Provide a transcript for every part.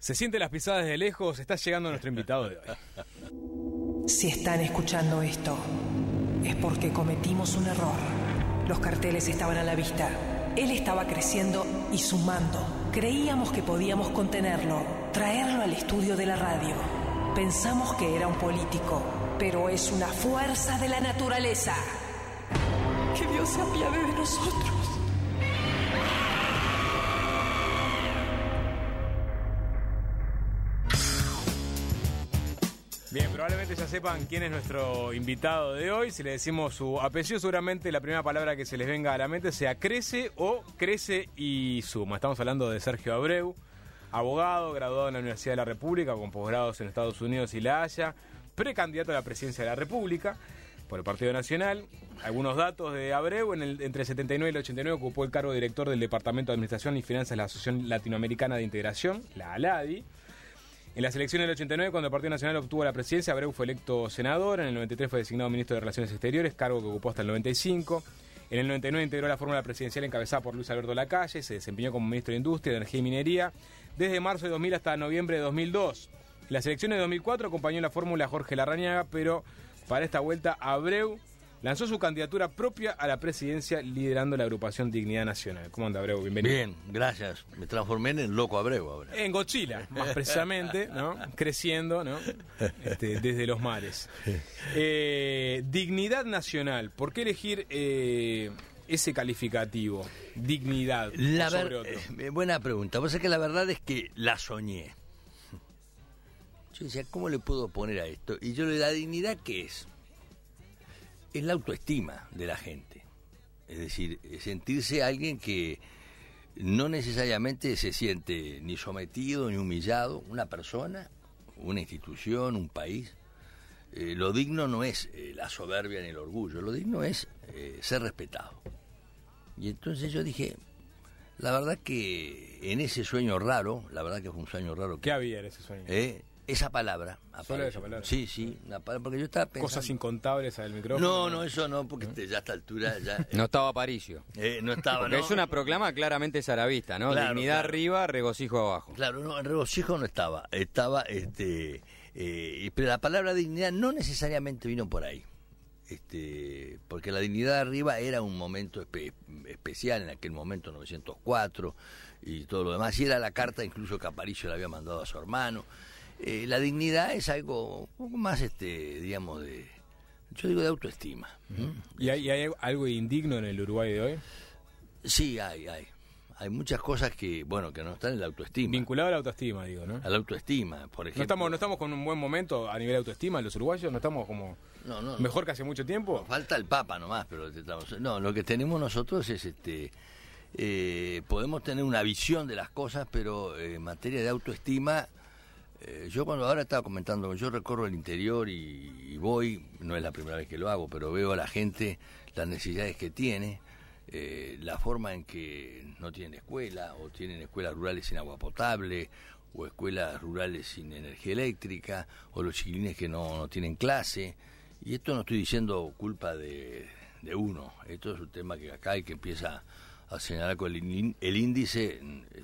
Se sienten las pisadas de lejos, está llegando nuestro invitado de hoy. Si están escuchando esto, es porque cometimos un error. Los carteles estaban a la vista. Él estaba creciendo y sumando. Creíamos que podíamos contenerlo, traerlo al estudio de la radio. Pensamos que era un político, pero es una fuerza de la naturaleza. Que Dios se apiade de nosotros. Bien, probablemente ya sepan quién es nuestro invitado de hoy. Si le decimos su apellido, seguramente la primera palabra que se les venga a la mente sea crece o crece y suma. Estamos hablando de Sergio Abreu, abogado, graduado en la Universidad de la República, con posgrados en Estados Unidos y La Haya, precandidato a la presidencia de la República por el Partido Nacional. Algunos datos de Abreu: entre el 79 y el 89 ocupó el cargo de director del Departamento de Administración y Finanzas de la Asociación Latinoamericana de Integración, la ALADI. En las elecciones del 89, cuando el Partido Nacional obtuvo la presidencia, Abreu fue electo senador. En el 93 fue designado ministro de Relaciones Exteriores, cargo que ocupó hasta el 95. En el 99 integró la fórmula presidencial encabezada por Luis Alberto Lacalle. Se desempeñó como ministro de Industria, Energía y Minería desde marzo de 2000 hasta noviembre de 2002. En las elecciones de 2004 acompañó la fórmula Jorge Larrañaga, pero para esta vuelta Abreu lanzó su candidatura propia a la presidencia, liderando la agrupación Dignidad Nacional. ¿Cómo anda, Abreu? Bienvenido. Bien, gracias. Me transformé en el loco Abreu ahora. En Godzilla, más precisamente, ¿no? Creciendo, ¿no? Desde los mares. Dignidad Nacional. ¿Por qué elegir ese calificativo? Dignidad sobre otro. Buena pregunta. Vos sabés que la verdad es que la soñé. Yo decía, ¿cómo le puedo poner a esto? Y yo le digo, ¿la dignidad qué es? Es la autoestima de la gente. Es decir, sentirse alguien que no necesariamente se siente ni sometido ni humillado, una persona, una institución, un país. Lo digno no es la soberbia ni el orgullo, lo digno es ser respetado. Y entonces yo dije, la verdad que en ese sueño raro, la verdad que fue un sueño raro. ¿Qué había en ese sueño? Esa palabra. ¿Solo esa palabra? Sí, una palabra, porque yo estaba pensando... ¿Cosas incontables al micrófono? No, eso no, porque ya a esta altura ya... No estaba Aparicio. No estaba, porque no. es una proclama claramente zarabista, ¿no? Claro, Dignidad claro. arriba, regocijo abajo. Claro, no, el regocijo no estaba. Estaba, pero la palabra dignidad no necesariamente vino por ahí. Porque la dignidad arriba era un momento especial, en aquel momento 904 y todo lo demás, y era la carta incluso que Aparicio le había mandado a su hermano. La dignidad es algo un poco más, digamos, yo digo de autoestima. ¿Y hay algo indigno en el Uruguay de hoy? Sí, hay muchas cosas que, bueno, que no están en la autoestima. Vinculado a la autoestima, digo, ¿no? A la autoestima, por ejemplo. ¿No estamos con un buen momento a nivel de autoestima los uruguayos? ¿No estamos como mejor que hace mucho tiempo? Nos falta el Papa nomás, pero lo que tenemos nosotros es podemos tener una visión de las cosas, pero en materia de autoestima, yo cuando ahora estaba comentando, yo recorro el interior y voy, no es la primera vez que lo hago, pero veo a la gente, las necesidades que tiene, la forma en que no tienen escuela, o tienen escuelas rurales sin agua potable, o escuelas rurales sin energía eléctrica, o los chiquilines que no tienen clase. Y esto no estoy diciendo culpa de uno, esto es un tema que acá hay que empieza a señalar con el índice,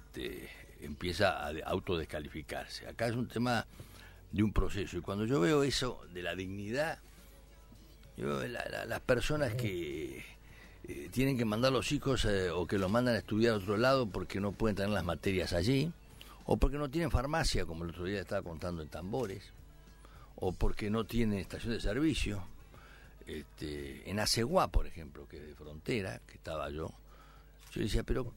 empieza a autodescalificarse. Acá es un tema de un proceso, y cuando yo veo eso de la dignidad, yo veo las personas que tienen que mandar los hijos o que los mandan a estudiar a otro lado porque no pueden tener las materias allí, o porque no tienen farmacia, como el otro día estaba contando en Tambores, o porque no tienen estación de servicio. En Aceguá, por ejemplo, que es de frontera, que estaba yo decía, pero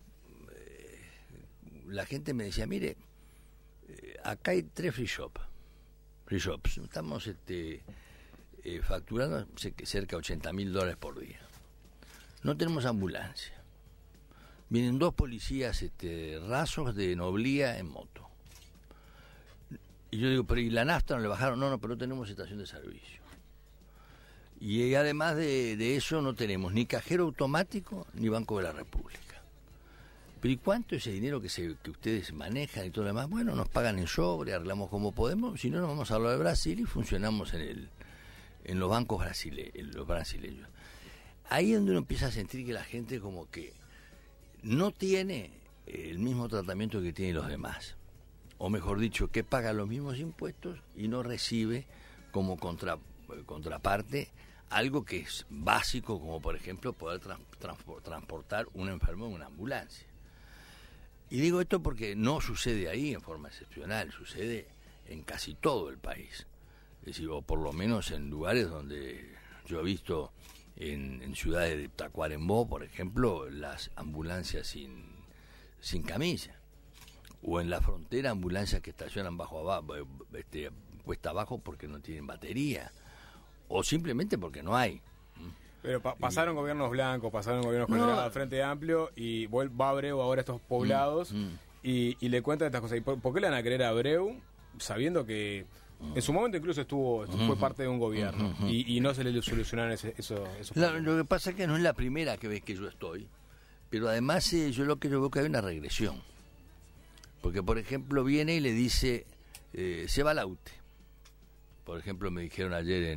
la gente me decía, mire, acá hay 3 free shops, estamos facturando cerca de $80.000 por día, no tenemos ambulancia, vienen 2 policías rasos de Noblía en moto, y yo digo, pero ¿y la nafta no le bajaron? No, pero no tenemos estación de servicio. Y además de eso no tenemos ni cajero automático ni Banco de la República. Pero ¿y cuánto es el dinero que ustedes manejan y todo lo demás? Bueno, nos pagan en sobre, arreglamos como podemos, si no nos vamos a hablar de Brasil y funcionamos en los bancos brasileños. Ahí es donde uno empieza a sentir que la gente como que no tiene el mismo tratamiento que tienen los demás. o mejor dicho, que paga los mismos impuestos y no recibe como contraparte algo que es básico, como por ejemplo poder transportar un enfermo en una ambulancia. Y digo esto porque no sucede ahí en forma excepcional, sucede en casi todo el país. Es decir, o por lo menos en lugares donde yo he visto en ciudades de Tacuarembó, por ejemplo, las ambulancias sin camilla. O en la frontera, ambulancias que estacionan cuesta abajo porque no tienen batería. O simplemente porque no hay. Pero pasaron gobiernos blancos, pasaron gobiernos con el Frente Amplio, y va Abreu ahora a estos poblados y le cuentan estas cosas. ¿Y por qué le van a creer a Abreu sabiendo que en su momento incluso fue parte de un gobierno y no se le solucionaron esos problemas? Lo que pasa es que no es la primera vez que yo estoy, pero además yo lo que yo veo que hay una regresión. Porque, por ejemplo, viene y le dice, se va la UTE. Por ejemplo, me dijeron ayer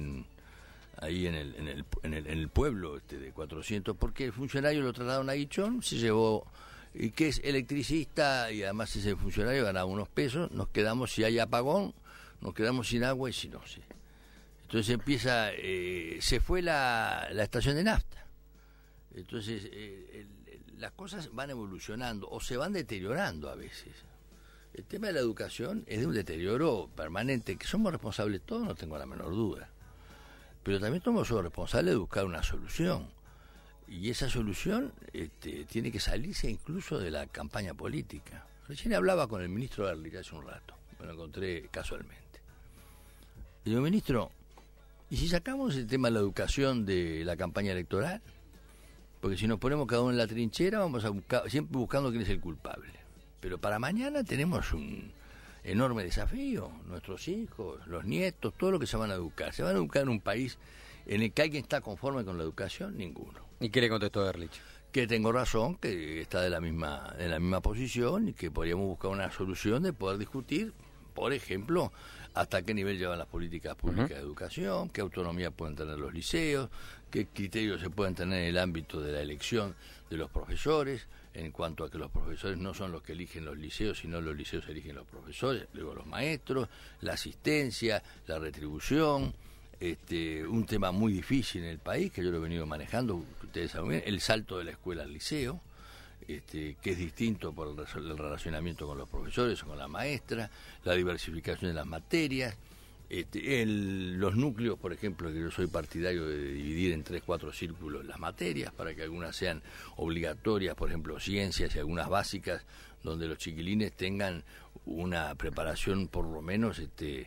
ahí en el pueblo de 400, porque el funcionario lo trasladaron a Guichón, se llevó, y que es electricista, y además ese funcionario ganaba unos pesos, nos quedamos, si hay apagón, nos quedamos sin agua y si no, sí. Entonces empieza, se fue la estación de nafta. Entonces las cosas van evolucionando o se van deteriorando a veces. El tema de la educación es de un deterioro permanente, que somos responsables todos, no tengo la menor duda. Pero también somos responsables de buscar una solución. Y esa solución tiene que salirse incluso de la campaña política. Recién hablaba con el ministro Ehrlich hace un rato, me lo encontré casualmente. Y digo, ministro, ¿y si sacamos el tema de la educación de la campaña electoral? Porque si nos ponemos cada uno en la trinchera, vamos a buscar, siempre buscando quién es el culpable. Pero para mañana tenemos un enorme desafío. Nuestros hijos, los nietos, todo lo que se van a educar. ¿Se van a educar en un país en el que alguien está conforme con la educación? Ninguno. ¿Y qué le contestó Ehrlich? Que tengo razón, que está en la misma posición y que podríamos buscar una solución de poder discutir, por ejemplo, hasta qué nivel llevan las políticas públicas de educación, qué autonomía pueden tener los liceos, qué criterios se pueden tener en el ámbito de la elección de los profesores, en cuanto a que los profesores no son los que eligen los liceos, sino los liceos eligen los profesores, luego los maestros, la asistencia, la retribución, un tema muy difícil en el país, que yo lo he venido manejando, ustedes saben bien, el salto de la escuela al liceo, que es distinto por el relacionamiento con los profesores o con la maestra, la diversificación de las materias, los núcleos, por ejemplo, que yo soy partidario de dividir en 3-4 círculos las materias para que algunas sean obligatorias, por ejemplo, ciencias y algunas básicas, donde los chiquilines tengan una preparación por lo menos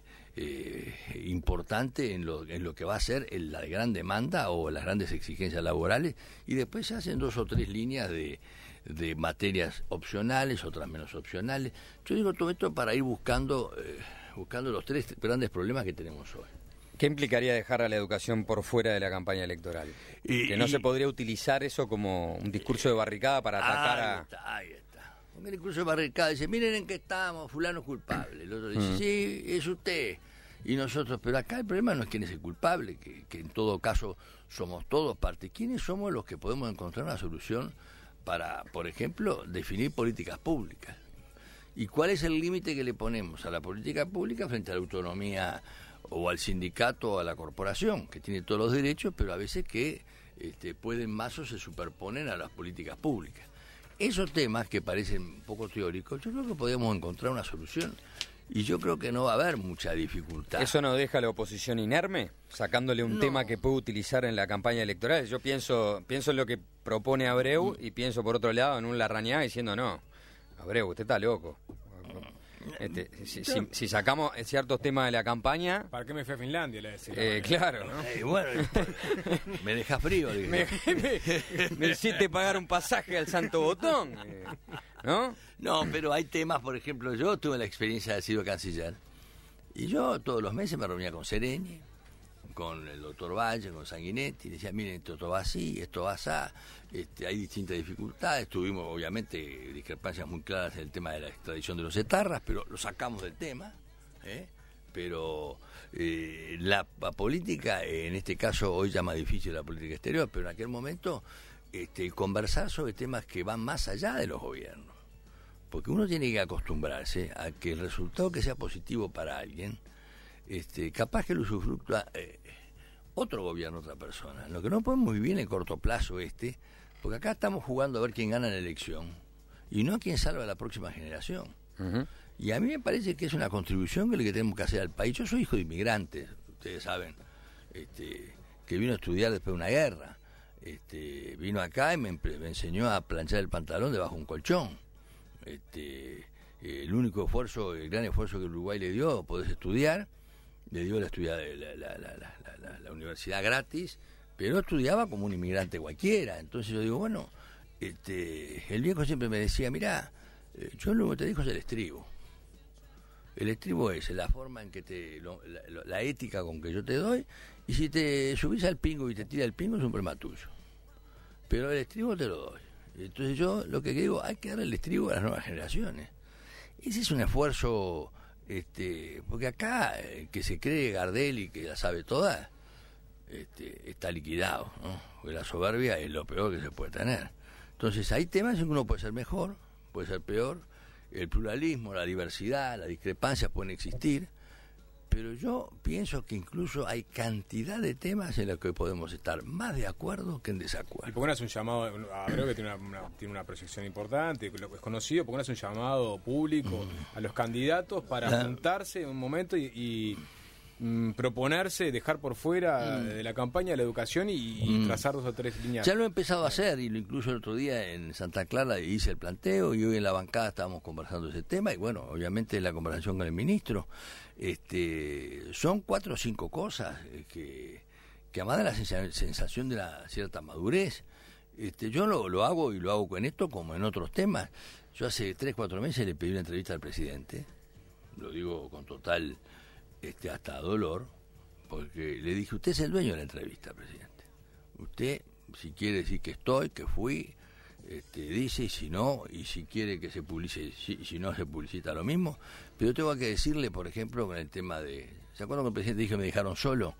importante en lo que va a ser la gran demanda o las grandes exigencias laborales, y después se hacen 2 o 3 líneas de materias opcionales, otras menos opcionales. Yo digo todo esto para ir buscando los 3 grandes problemas que tenemos hoy. ¿Qué implicaría dejar a la educación por fuera de la campaña electoral? ¿Que no se podría utilizar eso como un discurso de barricada para atacar Ahí está. Un discurso de barricada, dice, miren en qué estamos, fulano es culpable. El otro dice, sí, es usted. Y nosotros, pero acá el problema no es quién es el culpable, que en todo caso somos todos parte. ¿Quiénes somos los que podemos encontrar una solución para, por ejemplo, definir políticas públicas? ¿Y cuál es el límite que le ponemos a la política pública frente a la autonomía o al sindicato o a la corporación, que tiene todos los derechos, pero a veces que pueden más o se superponen a las políticas públicas? Esos temas que parecen un poco teóricos, yo creo que podemos encontrar una solución. Y yo creo que no va a haber mucha dificultad. ¿Eso no deja a la oposición inerme? Sacándole un tema que puede utilizar en la campaña electoral. Yo pienso en lo que propone Abreu y pienso por otro lado en un Larrañaga diciendo, no, Abreu, usted está loco. Si sacamos ciertos temas de la campaña... ¿Para qué me fui a Finlandia? Le decía, claro, ¿no? Bueno, me deja frío. Me hiciste pagar un pasaje al Santo Botón, ¿no? No, pero hay temas, por ejemplo, yo tuve la experiencia de haber sido canciller, y yo todos los meses me reunía con Sereni, con el doctor Valle, con Sanguinetti, y decía, miren, esto va así, esto va así, hay distintas dificultades, tuvimos obviamente discrepancias muy claras en el tema de la extradición de los etarras, pero lo sacamos del tema, pero la política, en este caso hoy ya más difícil la política exterior, pero en aquel momento conversar sobre temas que van más allá de los gobiernos. Porque uno tiene que acostumbrarse a que el resultado que sea positivo para alguien, capaz que lo usufructúa otro gobierno, otra persona. Lo que no podemos vivir en el corto plazo porque acá estamos jugando a ver quién gana la elección y no a quién salva a la próxima generación. Ujú. Y a mí me parece que es una contribución que tenemos que hacer al país. Yo soy hijo de inmigrantes, ustedes saben, que vino a estudiar después de una guerra. Vino acá y me enseñó a planchar el pantalón debajo de un colchón. El único esfuerzo, el gran esfuerzo que Uruguay le dio, poder estudiar, le dio la universidad gratis, pero estudiaba como un inmigrante cualquiera. Entonces yo digo, bueno, el viejo siempre me decía, mirá, yo lo que te digo es el estribo. El estribo es la forma en que la ética con que yo te doy, y si te subís al pingo y te tira el pingo es un problema tuyo. Pero el estribo te lo doy. Entonces yo lo que digo, hay que darle el estribo a las nuevas generaciones. Ese es un esfuerzo, porque acá que se cree Gardel y que la sabe toda, está liquidado, ¿no? Porque la soberbia es lo peor que se puede tener. Entonces hay temas en que uno puede ser mejor, puede ser peor. El pluralismo, la diversidad, las discrepancias pueden existir, pero yo pienso que incluso hay cantidad de temas en los que podemos estar más de acuerdo que en ¿Y desacuerdo. por qué no hace un llamado? Creo que tiene una proyección importante, lo que es conocido. ¿Por qué no hace un llamado público a los candidatos para juntarse en un momento y proponerse, dejar por fuera de la campaña la educación y trazar 2 o 3 líneas? Ya lo he empezado a hacer y lo incluso el otro día en Santa Clara hice el planteo y hoy en la bancada estábamos conversando ese tema y bueno, obviamente la conversación con el ministro. Son 4 o 5 cosas que además de la sensación de la cierta madurez, yo lo hago y lo hago con esto como en otros temas. Yo hace 3 o 4 meses le pedí una entrevista al presidente, lo digo con total hasta dolor, porque le dije, usted es el dueño de la entrevista, presidente. Usted, si quiere decir que estoy, que fui, dice, y si no, y si quiere que se publice, si no se publicita lo mismo. Pero yo tengo que decirle, por ejemplo, con el tema de... ¿Se acuerdan que el presidente dijo que me dejaron solo?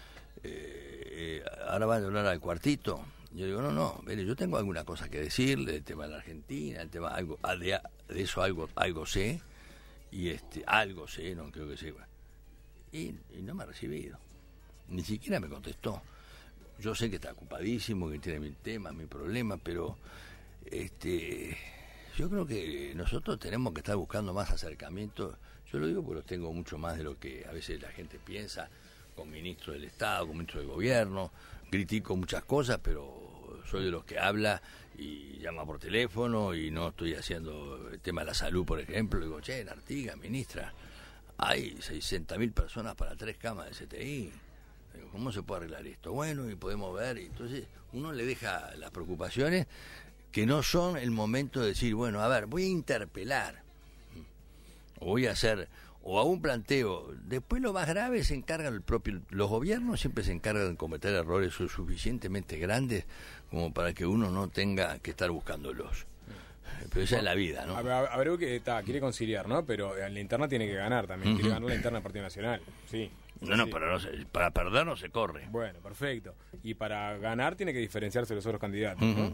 Ahora van a hablar al cuartito. Yo digo, no, mire, yo tengo alguna cosa que decirle, del tema de la Argentina, el tema de eso algo sé, y algo sé, no creo que sepa. Y no me ha recibido, ni siquiera me contestó. Yo sé que está ocupadísimo, que tiene 1000 temas, 1000 problemas, pero yo creo que nosotros tenemos que estar buscando más acercamientos. Yo lo digo porque los tengo mucho más de lo que a veces la gente piensa, con ministros del Estado, con ministros del Gobierno, critico muchas cosas, pero soy de los que habla y llama por teléfono y no estoy haciendo el tema de la salud, por ejemplo. Digo, Artigas, ministra, hay 600.000 personas para 3 camas de CTI. ¿Cómo se puede arreglar esto? Bueno, y podemos ver. Y entonces uno le deja las preocupaciones que no son el momento de decir, bueno, a ver, voy a interpelar. O voy a hacer, o a un planteo. Después lo más grave se encargan los gobiernos siempre se encargan de cometer errores suficientemente grandes como para que uno no tenga que estar buscándolos. Pero esa es la vida, ¿no? Abreu que quiere conciliar, ¿no? Pero en la interna tiene que ganar también. Quiere ganar la interna del Partido Nacional. Sí. No, sí. Pero para perder no se corre. Bueno, perfecto. Y para ganar tiene que diferenciarse de los otros candidatos, ¿no?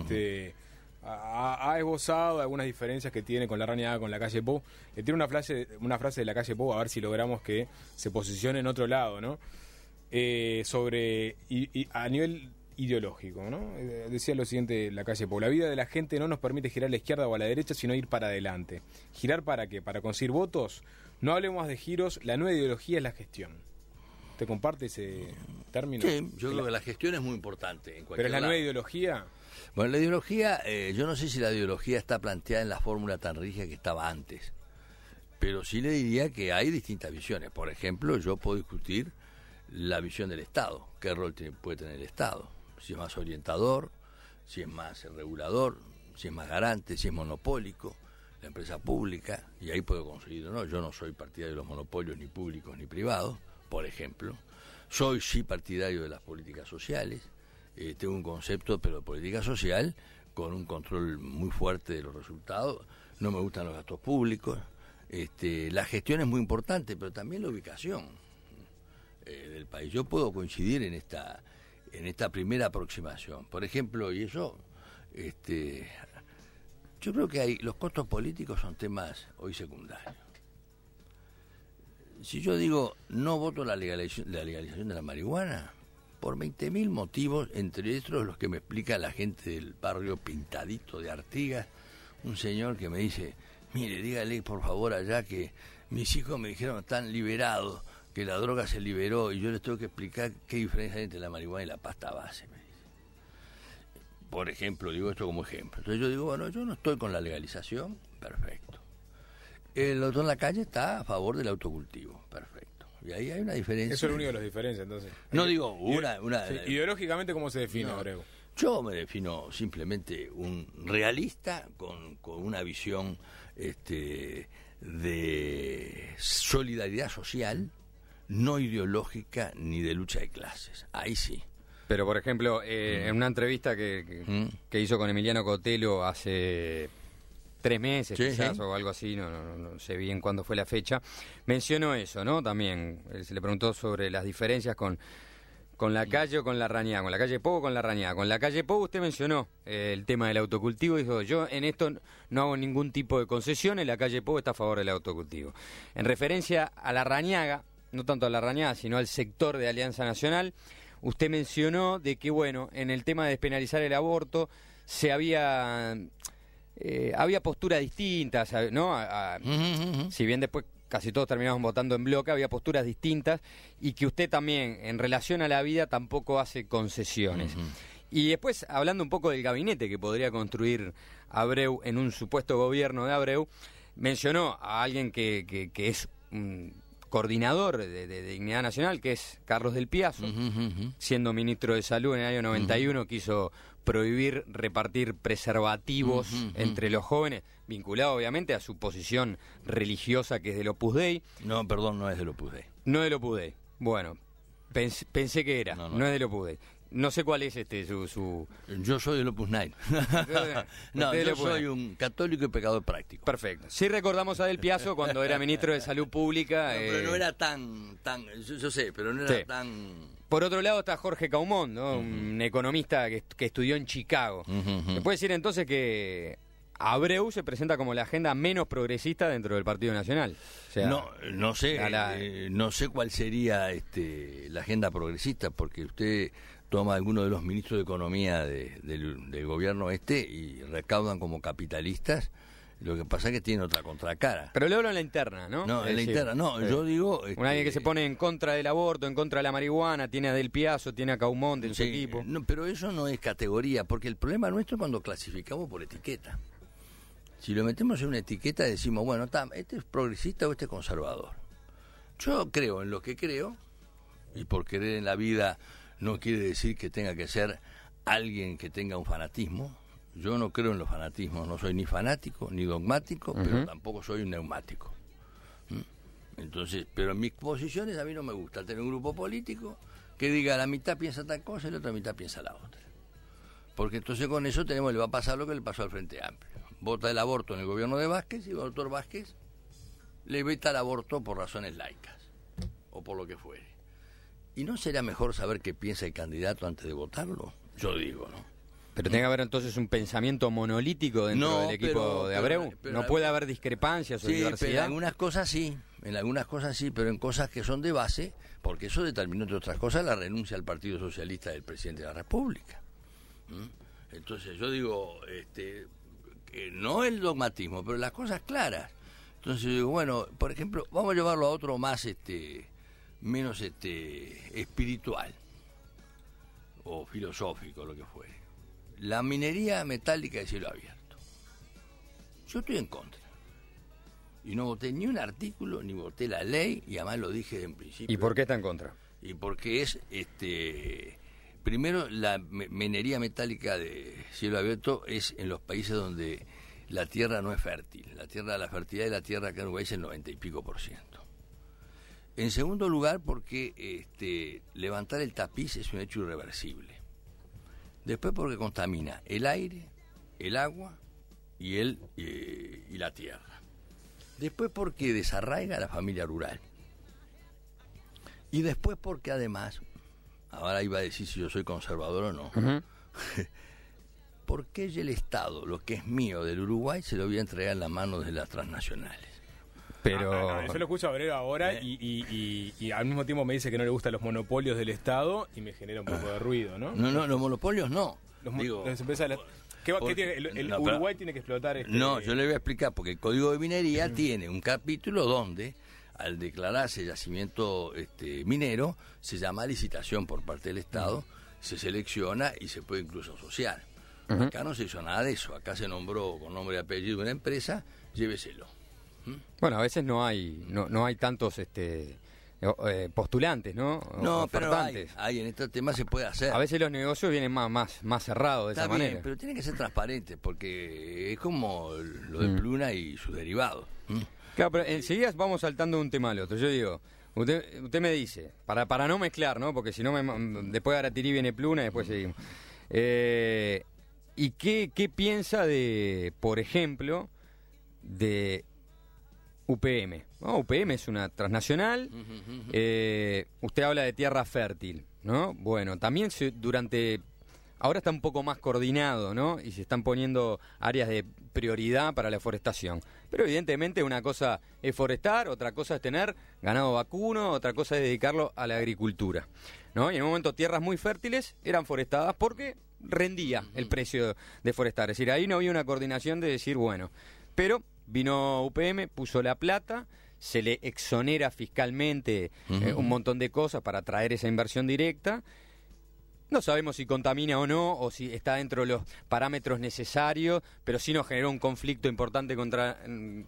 Ha esbozado algunas diferencias que tiene con Larrañaga, con la calle Pou. Tiene una frase de la calle Pou, a ver si logramos que se posicione en otro lado, ¿no? Sobre a nivel ideológico, ¿no? Decía lo siguiente la calle Pou: la vida de la gente no nos permite girar a la izquierda o a la derecha, sino ir para adelante. ¿Girar para qué? ¿Para conseguir votos? No hablemos de giros, la nueva ideología es la gestión. ¿Te comparte ese término? Sí, yo creo que la gestión es muy importante. ¿Pero es la nueva ideología? Bueno, la ideología, yo no sé si la ideología está planteada en la fórmula tan rígida que estaba antes, pero sí le diría que hay distintas visiones. Por ejemplo, yo puedo discutir la visión del Estado, qué rol puede tener el Estado, si es más orientador, si es más regulador, si es más garante, si es monopólico, la empresa pública, y ahí puedo conseguir, ¿no? Yo no soy partidario de los monopolios ni públicos ni privados, por ejemplo. Soy sí partidario de las políticas sociales, tengo un concepto, pero de política social, con un control muy fuerte de los resultados. No me gustan los gastos públicos. La gestión es muy importante, pero también la ubicación del país. Yo puedo coincidir en esta primera aproximación. Por ejemplo, y eso, Yo creo que los costos políticos son temas hoy secundarios. Si yo digo no voto la legalización de la marihuana, por 20.000 motivos, entre otros los que me explica la gente del barrio Pintadito de Artigas, un señor que me dice, mire, dígale por favor allá que mis hijos me dijeron están liberados, que la droga se liberó, y yo les tengo que explicar qué diferencia hay entre la marihuana y la pasta base, me dice. Por ejemplo, digo esto como ejemplo. Entonces yo digo, bueno, yo no estoy con la legalización, perfecto. El otro en la calle está a favor del autocultivo, perfecto. Y ahí hay una diferencia. Eso es lo único de las diferencias, entonces. No digo una... Sí, ideológicamente, ¿cómo se define, Abreu? Yo me defino simplemente un realista con una visión de solidaridad social, no ideológica ni de lucha de clases. Ahí sí. Pero, por ejemplo, en una entrevista que hizo con Emiliano Cotelo hace 3 meses, quizás, o algo así, no sé bien cuándo fue la fecha, mencionó eso, ¿no? También se le preguntó sobre las diferencias con la calle o con la rañada, con la calle Pou o con la rañada. Con la calle Pou usted mencionó el tema del autocultivo, dijo, yo en esto no hago ningún tipo de concesión, en la calle Pou está a favor del autocultivo. En referencia a la rañaga, no tanto a la rañada, sino al sector de Alianza Nacional, usted mencionó de que, bueno, en el tema de despenalizar el aborto se había posturas distintas, ¿no? Si bien después casi todos terminamos votando en bloque, había posturas distintas, y que usted también, en relación a la vida, tampoco hace concesiones. Y después, hablando un poco del gabinete que podría construir Abreu en un supuesto gobierno de Abreu, mencionó a alguien que es un coordinador de Dignidad Nacional, que es Carlos Del Piazzo, siendo ministro de Salud en el año 91, quiso prohibir repartir preservativos entre los jóvenes, vinculado obviamente a su posición religiosa, que es del Opus Dei. No, perdón, no es del Opus Dei. No es del Opus Dei. Bueno, pensé que era, no es del Opus Dei. No sé cuál es su... Yo soy del Opus Dei. No, yo soy un católico y pecador práctico. Perfecto. Sí recordamos a Del Piazzo cuando era ministro de Salud Pública. No, pero no era tan yo sé, pero no era tan... Por otro lado está Jorge Caumont, ¿no? Un economista que estudió en Chicago. ¿Se puede decir entonces que Abreu se presenta como la agenda menos progresista dentro del Partido Nacional? O sea, no sé, no sé cuál sería la agenda progresista, porque usted toma algunos de los ministros de Economía del gobierno y recaudan como capitalistas. Lo que pasa es que tiene otra contracara. Pero le hablo en la interna, ¿no? No, en la interna, yo digo... Un alguien que se pone en contra del aborto, en contra de la marihuana, tiene a Del Piazzo, tiene a Caumont en su equipo. No, pero eso no es categoría, porque el problema nuestro es cuando clasificamos por etiqueta. Si lo metemos en una etiqueta decimos, bueno, este es progresista o este es conservador. Yo creo en lo que creo, y por creer en la vida no quiere decir que tenga que ser alguien que tenga un fanatismo. Yo no creo en los fanatismos, no soy ni fanático ni dogmático, pero tampoco soy un neumático. Entonces, pero en mis posiciones a mí no me gusta tener un grupo político que diga la mitad piensa tal cosa y la otra mitad piensa la otra. Porque entonces con eso le va a pasar lo que le pasó al Frente Amplio. Vota el aborto en el gobierno de Vázquez y el doctor Vázquez le veta el aborto por razones laicas o por lo que fuere. ¿Y no será mejor saber qué piensa el candidato antes de votarlo? Yo digo, ¿no? Pero tiene que haber entonces un pensamiento monolítico dentro del equipo de Abreu. No puede haber discrepancias o diversidad. Pero en algunas cosas sí, pero en cosas que son de base, porque eso determinó, entre otras cosas, la renuncia al Partido Socialista del presidente de la República. Entonces yo digo, que no el dogmatismo, pero las cosas claras. Entonces yo digo, bueno, por ejemplo, vamos a llevarlo a otro más, menos espiritual o filosófico, lo que fuere. La minería metálica de cielo abierto. Yo estoy en contra. Y no voté ni un artículo, ni voté la ley, y además lo dije en principio. ¿Y por qué está en contra? Y porque es, primero, la minería metálica de cielo abierto es en los países donde la tierra no es fértil. La fertilidad de la tierra acá en Uruguay es el 90 y pico %. En segundo lugar, porque levantar el tapiz es un hecho irreversible. Después porque contamina el aire, el agua y la tierra. Después porque desarraiga a la familia rural. Y después porque además, ahora iba a decir si yo soy conservador o no, ¿por qué el Estado, lo que es mío del Uruguay, se lo voy a entregar en las manos de las transnacionales? Pero yo lo escucho a Abreu ahora y al mismo tiempo me dice que no le gustan los monopolios del Estado y me genera un poco de ruido, ¿no? No, los monopolios no. Las empresas ¿qué tiene? ¿El Uruguay tiene que explotar No, yo le voy a explicar, porque el Código de Minería tiene un capítulo donde, al declararse yacimiento minero, se llama licitación por parte del Estado, se selecciona y se puede incluso asociar. Acá no se hizo nada de eso, acá se nombró con nombre y apellido una empresa, lléveselo. Bueno, a veces no hay tantos postulantes, ¿no? No, pero hay en este tema se puede hacer. A veces los negocios vienen más cerrados de Está esa bien, manera. pero tiene que ser transparente, porque es como lo de Pluna y sus derivados. Claro, pero enseguida vamos saltando de un tema al otro. Yo digo, usted me dice, para no mezclar, ¿no? Porque si no, después de Aratirí viene Pluna y después seguimos. ¿Y qué piensa de, por ejemplo, de UPM? ¿No? UPM es una transnacional. Usted habla de tierra fértil, ¿no? Bueno, también ahora está un poco más coordinado, ¿no? Y se están poniendo áreas de prioridad para la forestación. Pero evidentemente una cosa es forestar, otra cosa es tener ganado vacuno, otra cosa es dedicarlo a la agricultura, ¿no? Y en un momento tierras muy fértiles eran forestadas porque rendía el precio de forestar. Es decir, ahí no había una coordinación de decir, bueno, pero vino UPM, puso la plata, se le exonera fiscalmente un montón de cosas para traer esa inversión directa. No sabemos si contamina o no, o si está dentro de los parámetros necesarios, pero sí nos generó un conflicto importante contra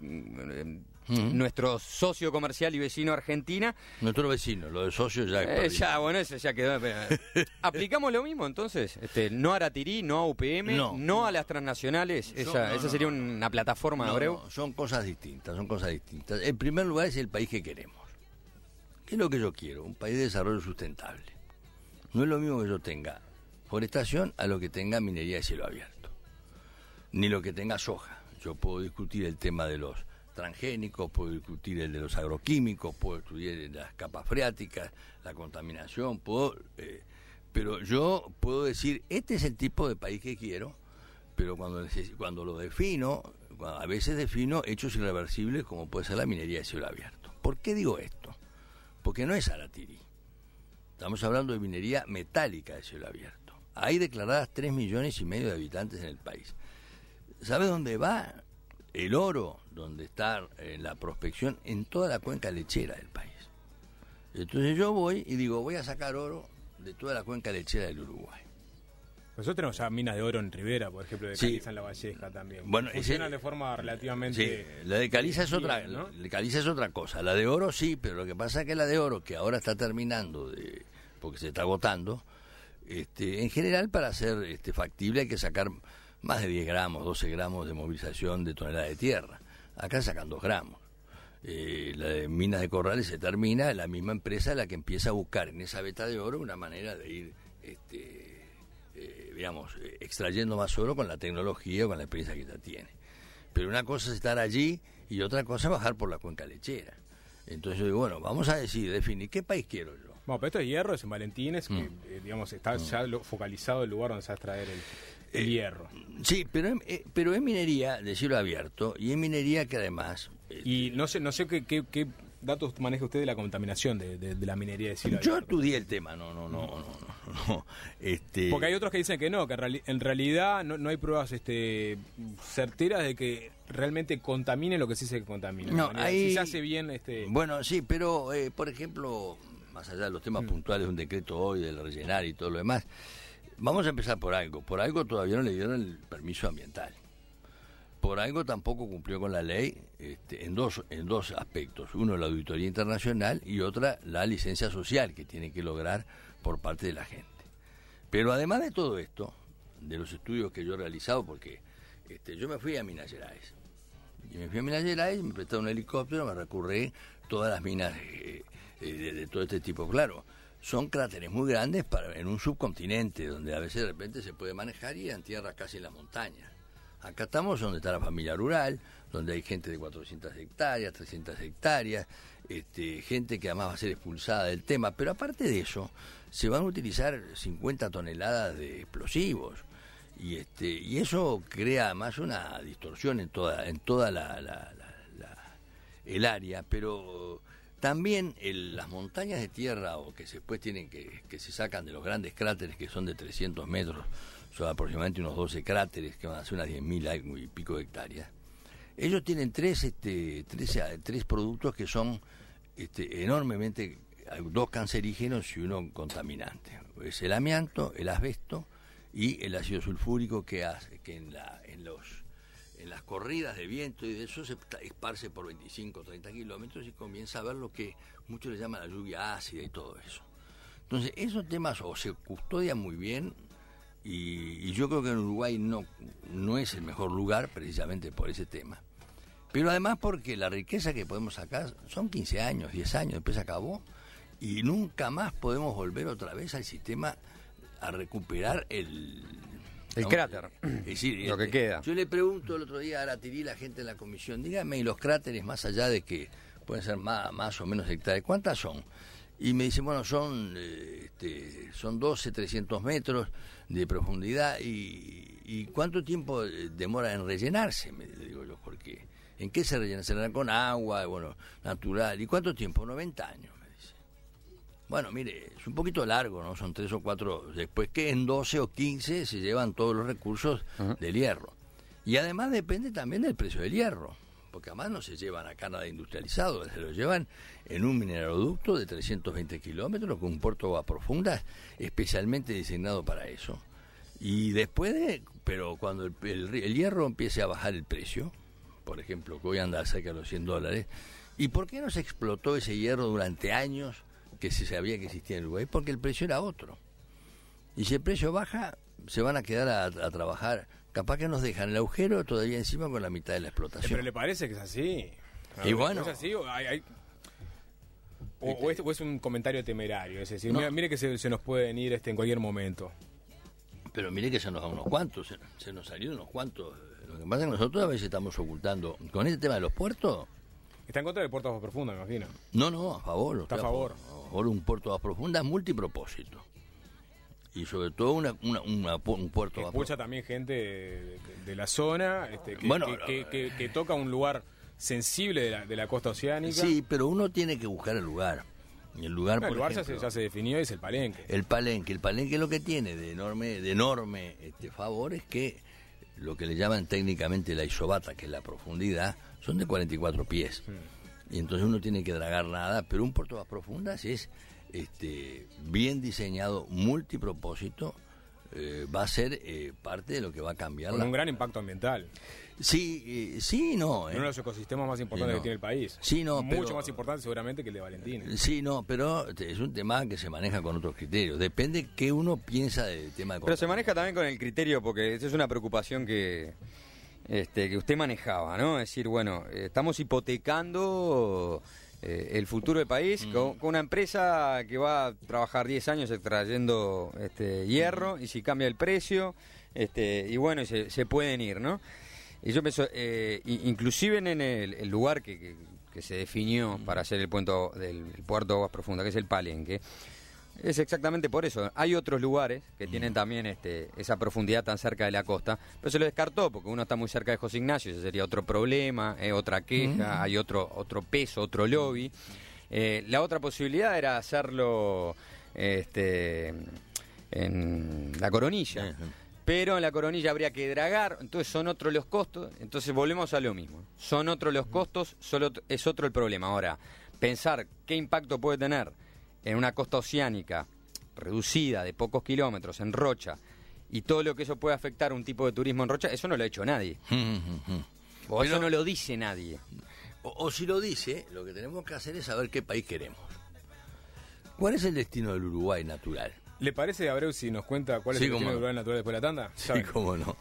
nuestro socio comercial y vecino Argentina. Nuestro vecino, lo de socio ya... bueno, eso ya quedó. Pero, ¿aplicamos lo mismo entonces? No a Aratirí, no a UPM, no a las transnacionales. Esa sería una plataforma de Abreu. No, son cosas distintas. En primer lugar es el país que queremos. ¿Qué es lo que yo quiero? Un país de desarrollo sustentable. No es lo mismo que yo tenga forestación a lo que tenga minería de cielo abierto, ni lo que tenga soja. Yo puedo discutir el tema de los transgénicos, puedo discutir el de los agroquímicos, puedo estudiar las capas freáticas, la contaminación, pero yo puedo decir, este es el tipo de país que quiero, pero cuando lo defino, a veces defino hechos irreversibles como puede ser la minería de cielo abierto. ¿Por qué digo esto? Porque no es Aratirí. Estamos hablando de minería metálica de cielo abierto. Hay declaradas 3,5 millones de habitantes en el país. ¿Sabe dónde va el oro? Donde está la prospección en toda la cuenca lechera del país. Entonces yo voy y digo, voy a sacar oro de toda la cuenca lechera del Uruguay. Nosotros tenemos ya minas de oro en Rivera, por ejemplo, de Caliza en La Valleja también. Bueno, funcionan de forma relativamente... Sí, la de Caliza es otra, ¿no? La de Caliza es otra cosa. La de oro sí, pero lo que pasa es que la de oro, que ahora está terminando, porque se está agotando, en general para ser factible hay que sacar más de 10 gramos, 12 gramos de movilización de tonelada de tierra. Acá sacan 2 gramos. La de minas de Corrales se termina, la misma empresa la que empieza a buscar en esa veta de oro una manera de ir... extrayendo más oro con la tecnología o con la experiencia que ya tiene. Pero una cosa es estar allí y otra cosa es bajar por la cuenca lechera. Entonces yo digo, bueno, vamos a definir qué país quiero yo. Bueno, pero esto es hierro, es en Valentines, que digamos está ya focalizado el lugar donde se va a extraer el hierro. Sí, pero es minería de cielo abierto y es minería que además... Y no sé qué datos maneja usted de la contaminación de la minería de cielo abierto. Yo estudié el tema, no. Porque hay otros que dicen que no, que en realidad no hay pruebas certeras de que realmente contamine lo que sí se contamina. No, si se hace bien... Bueno, sí, pero por ejemplo, más allá de los temas puntuales de un decreto hoy, del rellenar y todo lo demás, vamos a empezar por algo. Por algo todavía no le dieron el permiso ambiental. Por algo tampoco cumplió con la ley en dos aspectos. Uno, la auditoría internacional y otra, la licencia social que tiene que lograr por parte de la gente. Pero además de todo esto, de los estudios que yo he realizado, porque yo me fui a Minas Gerais. Y me fui a Minas Gerais, me prestaron un helicóptero, me recorrí todas las minas de todo este tipo. Claro, son cráteres muy grandes en un subcontinente, donde a veces de repente se puede manejar y en tierra casi en la montaña. Acá estamos donde está la familia rural, donde hay gente de 400 hectáreas, 300 hectáreas, gente que además va a ser expulsada del tema. Pero aparte de eso, se van a utilizar 50 toneladas de explosivos. Y eso crea además una distorsión en toda el área, pero también las montañas de tierra, o que después tienen que se sacan de los grandes cráteres, que son de 300 metros, son aproximadamente unos 12 cráteres, que van a ser unas 10.000 y pico de hectáreas. Ellos tienen tres productos que son enormemente, dos cancerígenos y uno contaminante. Es el amianto, el asbesto y el ácido sulfúrico, que hace que en las corridas de viento y de eso se esparce por 25 o 30 kilómetros y comienza a ver lo que muchos le llaman la lluvia ácida y todo eso. Entonces, esos temas o se custodian muy bien, y yo creo que en Uruguay no es el mejor lugar precisamente por ese tema. Pero además porque la riqueza que podemos sacar son 15 años, 10 años, después se acabó, y nunca más podemos volver otra vez al sistema a recuperar el cráter, es decir, lo que queda. Yo le pregunto el otro día a Aratirí, la gente de la comisión, dígame, y los cráteres, más allá de que pueden ser más o menos hectáreas, ¿cuántas son? Y me dicen, bueno, son 12, 300 metros de profundidad, y ¿cuánto tiempo demora en rellenarse? Me digo yo, porque ¿en qué se rellena? Se rellena con agua, bueno, natural. ¿Y cuánto tiempo? 90 años, me dice. Bueno, mire, es un poquito largo, ¿no? Son 3 o 4, después que en 12 o 15 se llevan todos los recursos del hierro. Y además depende también del precio del hierro, porque además no se llevan acá nada industrializado, se lo llevan en un mineroducto de 320 kilómetros con un puerto de aguas profundas especialmente diseñado para eso. Y después, pero cuando el hierro empiece a bajar el precio, por ejemplo, que hoy anda cerca de los $100, ¿y por qué no se explotó ese hierro durante años que se sabía que existía en Uruguay? Porque el precio era otro. Y si el precio baja, se van a quedar a trabajar. Capaz que nos dejan el agujero todavía encima con la mitad de la explotación. ¿Pero le parece que es así? Y bueno, ¿es así o es un comentario temerario? Es decir, no. mire que se nos pueden ir en cualquier momento. Pero mire que se nos da unos cuantos, se nos salieron unos cuantos. Lo que pasa es que nosotros a veces estamos ocultando. Con este tema de los puertos... ¿Está en contra del puerto de aguas profundas, me imagino? No, a favor. Está a favor. A favor, un puerto de aguas profundas multipropósito. Y sobre todo un puerto de aguas Escucha también gente de la zona que toca un lugar sensible de la costa oceánica. Sí, pero uno tiene que buscar el lugar. Y el lugar, el lugar ya se definió, es el Palenque. El Palenque lo que tiene de enorme favor es que lo que le llaman técnicamente la isobata, que es la profundidad, son de 44 pies. Y entonces uno tiene que dragar nada, pero un puerto de aguas profundas es bien diseñado, multipropósito, va a ser parte de lo que va a cambiar. Con un gran impacto ambiental. Sí, no. Uno de los ecosistemas más importantes que tiene el país. Sí, no, mucho más importante seguramente que el de Valentín. Sí, no, pero es un tema que se maneja con otros criterios. Depende qué uno piensa del tema de... Pero se maneja también con el criterio, porque esa es una preocupación que usted manejaba, ¿no? Es decir, bueno, estamos hipotecando el futuro del país con una empresa que va a trabajar 10 años extrayendo hierro, y si cambia el precio, y bueno, se pueden ir, ¿no? Y yo pienso, inclusive en el lugar que se definió para hacer el puerto de aguas profundas, que es el Palenque, es exactamente por eso. Hay otros lugares que tienen también esa profundidad tan cerca de la costa, pero se lo descartó porque uno está muy cerca de José Ignacio, ese sería otro problema, otra queja, hay otro peso, otro lobby. La otra posibilidad era hacerlo en La Coronilla. Pero en La Coronilla habría que dragar, entonces son otros los costos, entonces volvemos a lo mismo. Son otros los costos, solo es otro el problema. Ahora, pensar qué impacto puede tener en una costa oceánica reducida de pocos kilómetros, en Rocha, y todo lo que eso puede afectar a un tipo de turismo en Rocha, eso no lo ha hecho nadie. O eso no lo dice nadie. O si lo dice, lo que tenemos que hacer es saber qué país queremos. ¿Cuál es el destino del Uruguay natural? ¿Le parece, Abreu, si nos cuenta cuál es el destino del Uruguay natural después de la tanda? Sí, cómo no.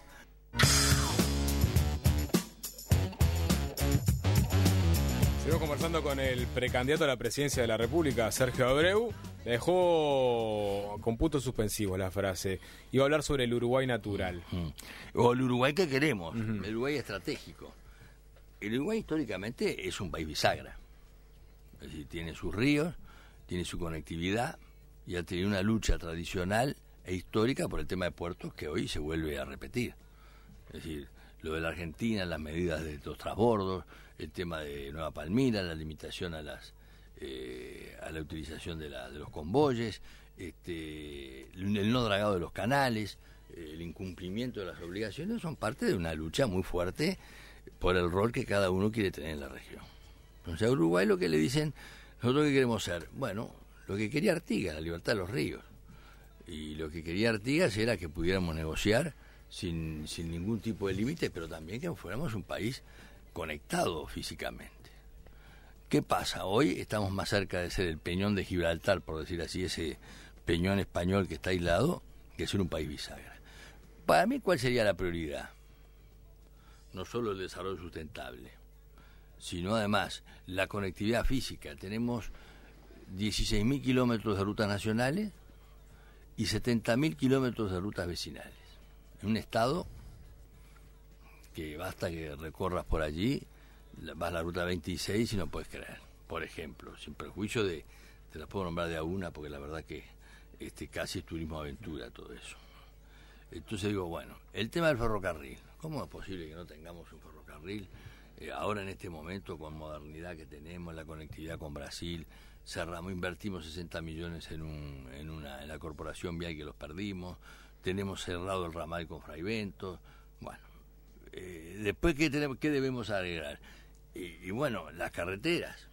Seguimos conversando con el precandidato a la presidencia de la República, Sergio Abreu. Le dejó con puntos suspensivos la frase. Iba a hablar sobre el Uruguay natural. O el Uruguay que queremos, el Uruguay estratégico. El Uruguay históricamente es un país bisagra. Es decir, tiene sus ríos, tiene su conectividad, y ha tenido una lucha tradicional e histórica por el tema de puertos que hoy se vuelve a repetir. Es decir, lo de la Argentina, las medidas de los transbordos, el tema de Nueva Palmira, la limitación a la utilización de los convoyes, el no dragado de los canales, el incumplimiento de las obligaciones, son parte de una lucha muy fuerte por el rol que cada uno quiere tener en la región. Entonces a Uruguay lo que le dicen, nosotros qué queremos ser, bueno, lo que quería Artigas, la libertad de los ríos, y lo que quería Artigas era que pudiéramos negociar sin ningún tipo de límite, pero también que fuéramos un país conectado físicamente. ¿Qué pasa? Hoy estamos más cerca de ser el peñón de Gibraltar, por decir así, ese peñón español que está aislado, que ser un país bisagra. Para mí, ¿cuál sería la prioridad? No solo el desarrollo sustentable, sino además la conectividad física. Tenemos 16.000 kilómetros de rutas nacionales y 70.000 kilómetros de rutas vecinales. En un estado que basta que recorras por allí, vas a la ruta 26 y no puedes creer. Por ejemplo, sin perjuicio te las puedo nombrar de a una, porque la verdad que casi es turismo aventura todo eso. Entonces digo, bueno, el tema del ferrocarril, ¿cómo es posible que no tengamos un ferrocarril? Ahora en este momento, con modernidad que tenemos, la conectividad con Brasil, invertimos 60 millones en la corporación vial que los perdimos, tenemos cerrado el ramal con Fraiventos, bueno, después ¿qué debemos agregar? Y bueno, las carreteras.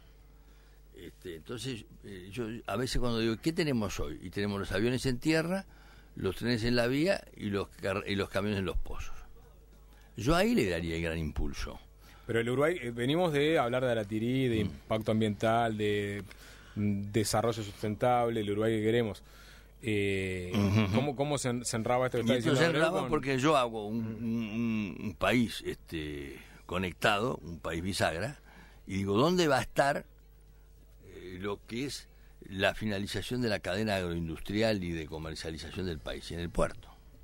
Entonces, yo a veces cuando digo, ¿qué tenemos hoy? Y tenemos los aviones en tierra, los trenes en la vía y los camiones en los pozos. Yo ahí le daría el gran impulso. Pero el Uruguay, venimos de hablar de Aratirí, de impacto ambiental, de desarrollo sustentable, el Uruguay que queremos. ¿Cómo se enraba esto que está diciendo? Se enraba porque yo hago un país conectado, un país bisagra, y digo, ¿dónde va a estar lo que es la finalización de la cadena agroindustrial y de comercialización del país? En el puerto.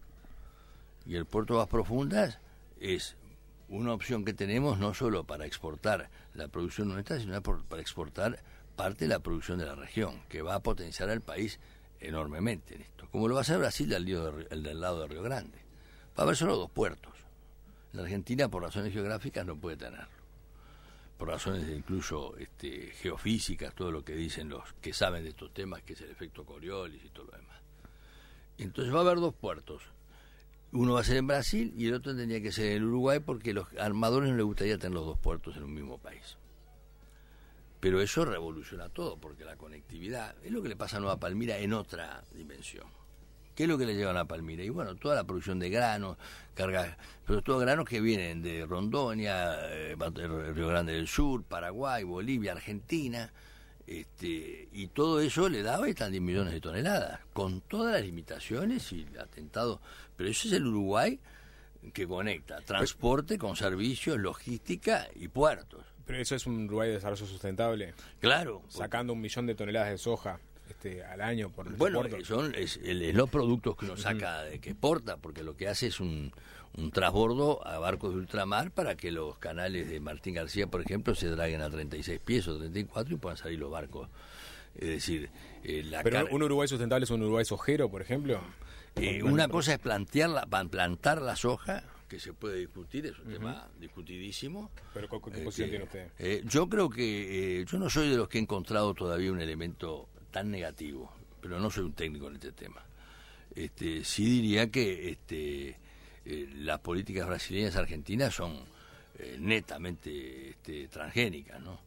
Y el puerto de Aguas Profundas es una opción que tenemos no solo para exportar la producción nuestra, sino para exportar parte de la producción de la región, que va a potenciar al país enormemente en esto. Como lo va a hacer Brasil del lado de Río Grande. Va a haber solo 2 puertos. La Argentina, por razones geográficas, no puede tenerlo. Por razones incluso geofísicas, todo lo que dicen los que saben de estos temas, que es el efecto Coriolis y todo lo demás. Entonces va a haber 2 puertos. Uno va a ser en Brasil y el otro tendría que ser en Uruguay, porque a los armadores no les gustaría tener los 2 puertos en un mismo país. Pero eso revoluciona todo, porque la conectividad es lo que le pasa a Nueva Palmira en otra dimensión. ¿Qué es lo que le lleva a Nueva Palmira? Y bueno, toda la producción de granos, pero todos granos que vienen de Rondônia, Río Grande del Sur, Paraguay, Bolivia, Argentina, y todo eso le daba, están 10 millones de toneladas, con todas las limitaciones y atentados. Pero ese es el Uruguay que conecta transporte con servicios, logística y puertos. Pero eso es un Uruguay de desarrollo sustentable. Claro. Sacando 1 millón de toneladas de soja al año por bueno, son los productos que uno saca, que exporta, porque lo que hace es un transbordo a barcos de ultramar para que los canales de Martín García, por ejemplo, se draguen a 36 pies o 34 y puedan salir los barcos. Es decir, pero un Uruguay sustentable es un Uruguay sojero, por ejemplo. Una cosa es plantar la soja, que se puede discutir, es un tema discutidísimo. ¿Pero qué posición tiene usted? Yo creo que yo no soy de los que he encontrado todavía un elemento tan negativo, pero no soy un técnico en este tema. Sí diría que las políticas brasileñas y argentinas son netamente transgénicas, ¿no?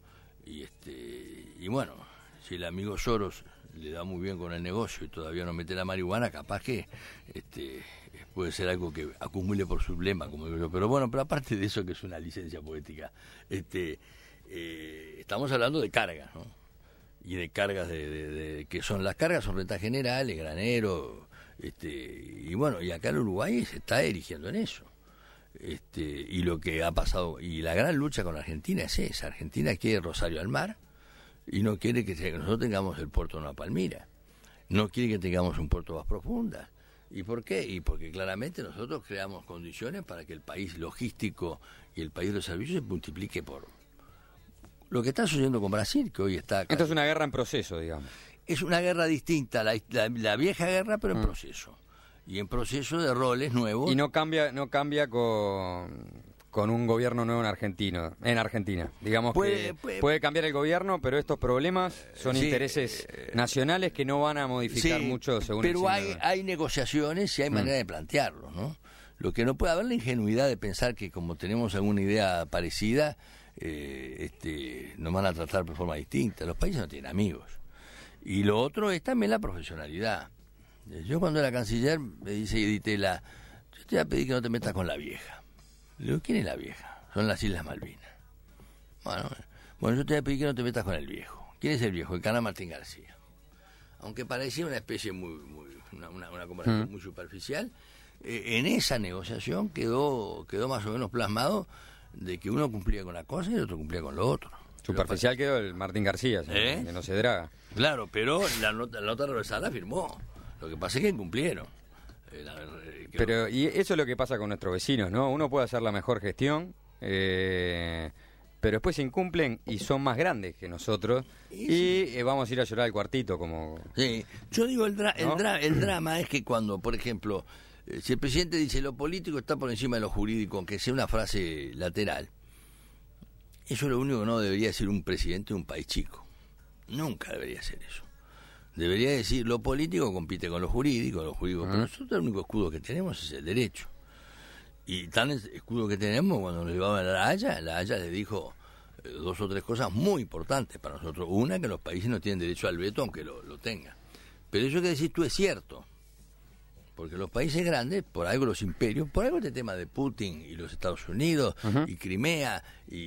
Y bueno, si el amigo Soros le da muy bien con el negocio y todavía no mete la marihuana, capaz que puede ser algo que acumule por su lema, como digo yo. Pero bueno, pero aparte de eso, que es una licencia poética, estamos hablando de cargas, ¿no? Y de cargas que son las cargas, son rentas generales, granero, y bueno, y acá el Uruguay se está erigiendo en eso. Y lo que ha pasado, y la gran lucha con Argentina es esa. Argentina quiere Rosario al mar y no quiere que nosotros tengamos el puerto de Nueva Palmira, no quiere que tengamos un puerto más profundo. ¿Y por qué? Y porque claramente nosotros creamos condiciones para que el país logístico y el país de los servicios se multiplique por lo que está sucediendo con Brasil, que hoy está... Esto es una guerra en proceso, digamos. es una guerra distinta, la vieja guerra, pero en proceso. Y en proceso de roles nuevos. Y no cambia con un gobierno nuevo en Argentina. Digamos que puede cambiar el gobierno, pero estos problemas son intereses nacionales que no van a modificar mucho según el Pero hay negociaciones y hay manera de plantearlo, ¿no? Lo que no puede haber la ingenuidad de pensar que como tenemos alguna idea parecida, nos van a tratar de forma distinta. Los países no tienen amigos. Y lo otro es también la profesionalidad. Yo cuando era canciller me dice Editela, yo te voy a pedir que no te metas con la vieja. Le digo, ¿quién es la vieja? Son las Islas Malvinas. Bueno, yo te voy a pedir que no te metas con el viejo. ¿Quién es el viejo? El canal Martín García. Aunque parecía una especie una comparación muy superficial, en esa negociación quedó más o menos plasmado de que uno cumplía con una cosa y el otro cumplía con lo otro. Superficial quedó el Martín García, que no se draga. Claro, pero la nota reversal la firmó. Lo que pasa es que incumplieron. Pero y eso es lo que pasa con nuestros vecinos, ¿no? Uno puede hacer la mejor gestión, pero después se incumplen y son más grandes que nosotros y vamos a ir a llorar al cuartito como... Sí, yo digo, el drama es que cuando, por ejemplo, si el presidente dice lo político está por encima de lo jurídico, aunque sea una frase lateral, eso es lo único que no debería decir un presidente de un país chico. Nunca debería ser eso. Debería decir, lo político compite con lo jurídico, pero nosotros el único escudo que tenemos es el derecho. Y tan escudo que tenemos, cuando nos llevaban a La Haya les dijo 2 o 3 cosas muy importantes para nosotros. Una, que los países no tienen derecho al veto, aunque lo tengan. Pero eso que decís tú es cierto. Porque los países grandes, por algo los imperios, por algo este tema de Putin y los Estados Unidos, y Crimea,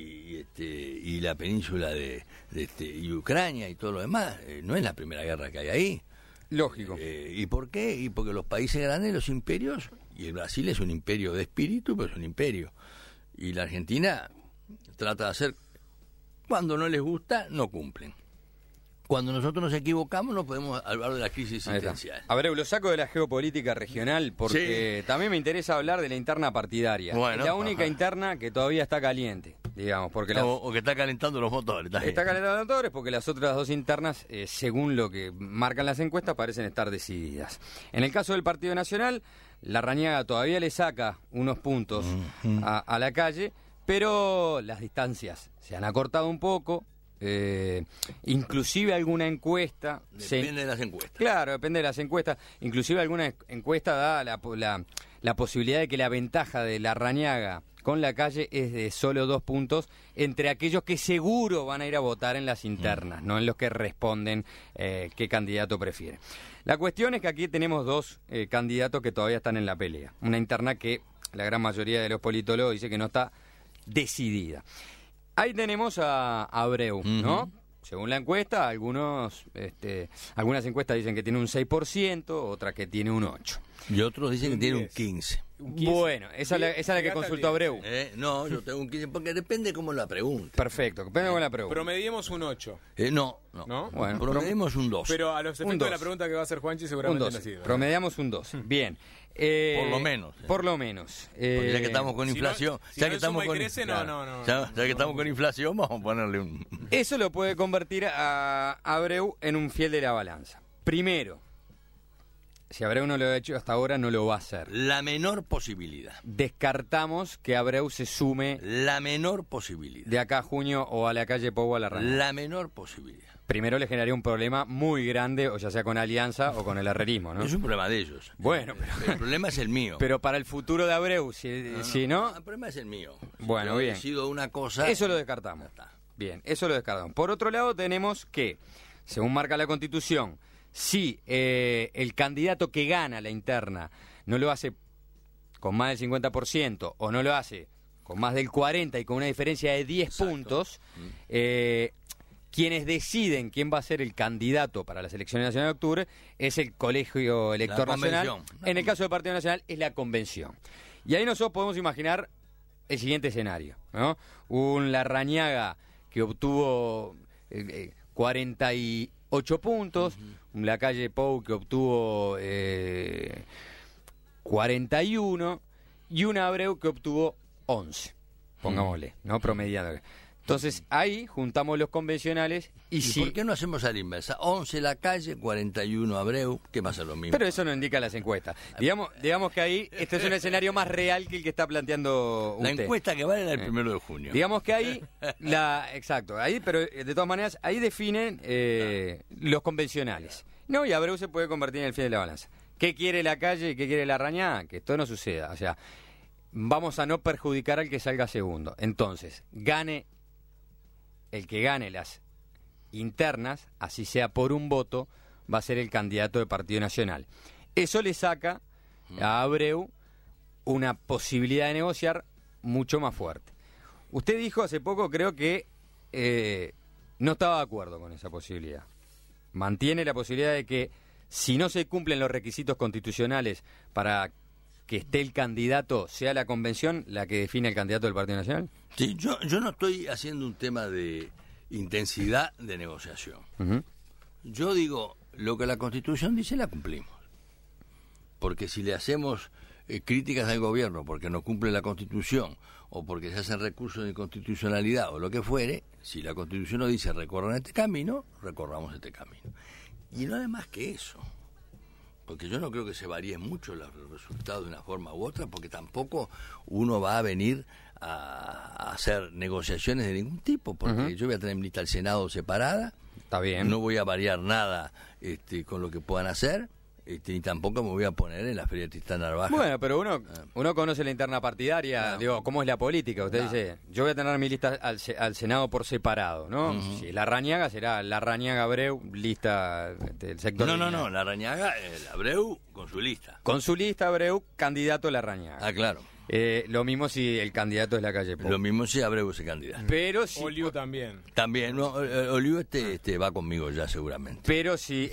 y la península y Ucrania y todo lo demás, no es la primera guerra que hay ahí. Lógico. ¿Y por qué? Y porque los países grandes, los imperios, y el Brasil es un imperio de espíritu, pero es un imperio. Y la Argentina trata de hacer, cuando no les gusta, no cumplen. Cuando nosotros nos equivocamos no podemos hablar de la crisis existencial. Abreu, lo saco de la geopolítica regional porque también me interesa hablar de la interna partidaria. Bueno, es la única interna que todavía está caliente, digamos. Porque o que está calentando los motores. Está calentando los motores porque las otras 2 internas, según lo que marcan las encuestas, parecen estar decididas. En el caso del Partido Nacional, Larrañaga todavía le saca unos puntos a la Calle, pero las distancias se han acortado un poco. Inclusive alguna encuesta depende de las encuestas. Claro, depende de las encuestas. Inclusive alguna encuesta da la posibilidad de que la ventaja de Larrañaga con la Calle es de solo 2 puntos entre aquellos que seguro van a ir a votar en las internas, no en los que responden qué candidato prefieren. La cuestión es que aquí tenemos 2 candidatos que todavía están en la pelea. Una interna que la gran mayoría de los politólogos dice que no está decidida. Ahí tenemos a Abreu, ¿no? Según la encuesta, algunas encuestas dicen que tiene un 6%, otras que tiene un 8%. Y otros dicen que tiene un 15%. Bueno, esa es la que consultó Abreu. No, yo tengo un 15%, porque depende cómo la pregunta. Perfecto, depende cómo la pregunta. Promediemos un 8. No. Bueno, promediemos un 2. Pero a los efectos de la pregunta que va a hacer Juanchi seguramente no sirve. Promediamos un 2. Bien. Por lo menos. Por lo menos. Porque ya que estamos con inflación, ya que estamos con inflación, vamos a ponerle un... Eso lo puede convertir a Abreu en un fiel de la balanza. Primero, si Abreu no lo ha hecho hasta ahora, no lo va a hacer. La menor posibilidad. Descartamos que Abreu se sume... La menor posibilidad. De acá a junio o a la calle Pou o a Larrañaga. La menor posibilidad. Primero le generaría un problema muy grande, o ya sea con Alianza o con el herrerismo, ¿no? Es un problema de ellos. Bueno, pero... El problema es el mío. Pero para el futuro de Abreu, si no... El problema es el mío. Bueno, bien. He sido una cosa... Eso lo descartamos. Bien, eso lo descartamos. Por otro lado, tenemos que, según marca la Constitución, si el candidato que gana la interna no lo hace con más del 50% o no lo hace con más del 40% y con una diferencia de 10 puntos... Quienes deciden quién va a ser el candidato para las elecciones nacionales de octubre es el Colegio Electoral Nacional. En el caso del Partido Nacional es la convención. Y ahí nosotros podemos imaginar el siguiente escenario, ¿no? Un Larrañaga que obtuvo 48 puntos, un Lacalle Pou que obtuvo 41 y un Abreu que obtuvo 11, pongámosle, ¿no? Promediando. Entonces, ahí juntamos los convencionales y si... ¿Por qué no hacemos a la inversa? 11 la calle, 41 Abreu, que pasa lo mismo. Pero eso no indica las encuestas. Digamos que ahí este es un escenario más real que el que está planteando La usted. encuesta que vale era el 1 de junio. Digamos que ahí, exacto, ahí, pero de todas maneras, ahí definen los convencionales. No, y Abreu se puede convertir en el fiel de la balanza. ¿Qué quiere la calle y qué quiere la Rañaga? Que esto no suceda. O sea, vamos a no perjudicar al que salga segundo. Entonces, el que gane las internas, así sea por un voto, va a ser el candidato del Partido Nacional. Eso le saca a Abreu una posibilidad de negociar mucho más fuerte. Usted dijo hace poco, creo que no estaba de acuerdo con esa posibilidad. Mantiene la posibilidad de que si no se cumplen los requisitos constitucionales para que esté el candidato, sea la convención la que define el candidato del Partido Nacional. Sí, yo no estoy haciendo un tema de intensidad de negociación. Uh-huh. Yo digo, lo que la Constitución dice la cumplimos. Porque si le hacemos críticas al gobierno porque no cumple la Constitución o porque se hacen recursos de inconstitucionalidad o lo que fuere, si la Constitución nos dice recorran este camino, recorramos este camino. Y no además que eso. Porque yo no creo que se varíen mucho los resultados de una forma u otra, porque tampoco uno va a venir a hacer negociaciones de ningún tipo, porque yo voy a tener mi lista al Senado separada. Está bien. No voy a variar nada con lo que puedan hacer, ni tampoco me voy a poner en la Feria de Tristán Narvaja. Bueno, pero uno conoce la interna partidaria, digo, ¿cómo es la política? Usted dice, yo voy a tener mi lista al Senado por separado, ¿no? Uh-huh. Si la Rañaga será la Rañaga Abreu, lista del sector. No, la Rañaga, el Abreu con su lista. Con su lista Abreu, candidato a la Rañaga. Ah, claro. Lo mismo si el candidato es la calle Pou. Lo mismo si Abreu es el candidato. Pero si Oliu también. También, no, Oliu va conmigo ya seguramente. Pero si,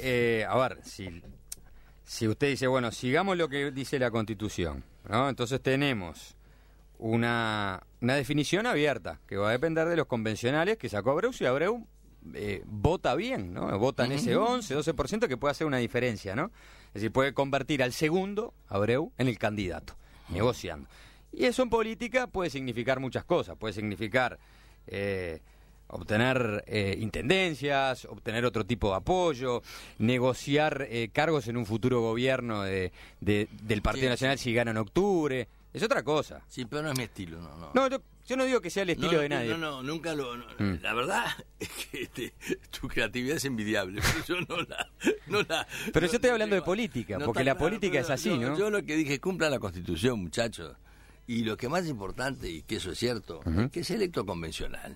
si usted dice, bueno, sigamos lo que dice la Constitución, ¿no? Entonces tenemos una definición abierta que va a depender de los convencionales que sacó Abreu. Si Abreu vota bien, ¿no? Vota en ese 11, 12% que puede hacer una diferencia, ¿no? Es decir, puede convertir al segundo, Abreu, en el candidato, negociando. Y eso en política puede significar muchas cosas. Puede significar obtener intendencias, obtener otro tipo de apoyo, negociar cargos en un futuro gobierno del Partido Nacional si gana en octubre. Es otra cosa. Sí, pero no es mi estilo, no. No, yo no digo que sea el estilo de nadie. No, nunca lo... La verdad es que tu creatividad es envidiable, pero yo no la... Pero yo estoy hablando de política, porque la política es así, ¿no? Yo lo que dije, cumpla la Constitución, muchachos. Y lo que más importante, y que eso es cierto, es que es electo convencional.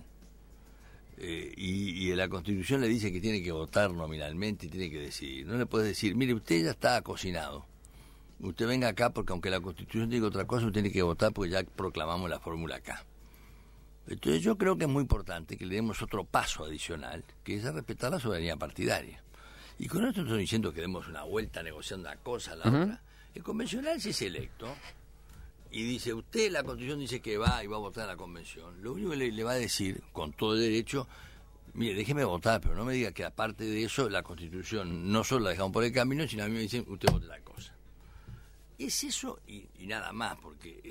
Y la Constitución le dice que tiene que votar nominalmente y tiene que decidir. No le puedes decir, mire, usted ya está cocinado. Usted venga acá porque aunque la Constitución diga otra cosa, usted tiene que votar porque ya proclamamos la fórmula acá. Entonces yo creo que es muy importante que le demos otro paso adicional, que es a respetar la soberanía partidaria. Y con esto estoy diciendo que demos una vuelta negociando una cosa a la otra. El convencional, si es electo y dice, usted, la Constitución dice que va y va a votar a la convención, lo único que le va a decir, con todo derecho, mire, déjeme votar, pero no me diga que aparte de eso, la Constitución no solo la dejamos por el camino, sino a mí me dicen, usted vote la cosa. Es eso y nada más, porque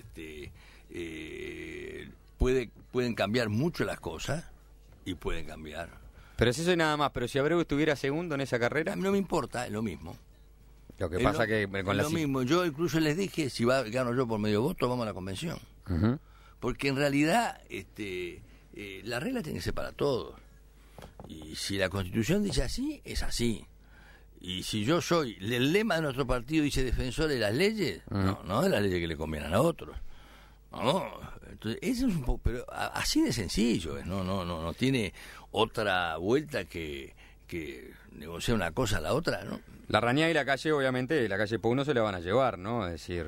pueden cambiar mucho las cosas y pueden cambiar. Pero es eso y nada más. Pero si Abreu estuviera segundo en esa carrera... A mí no me importa, es lo mismo. Lo que pasa que con lo mismo. Yo incluso les dije, si gano yo por medio voto, vamos a la convención. Uh-huh. Porque en realidad la regla tiene que ser para todos. Y si la Constitución dice así, es así. Y si yo soy, el lema de nuestro partido dice defensor de las leyes, no de las leyes que le convienen a otros. No, entonces eso es un poco, pero así de sencillo, no tiene otra vuelta que negociar una cosa a la otra, ¿no? La Rañaga y la calle, obviamente, la calle Pou no se la van a llevar, ¿no? Es decir,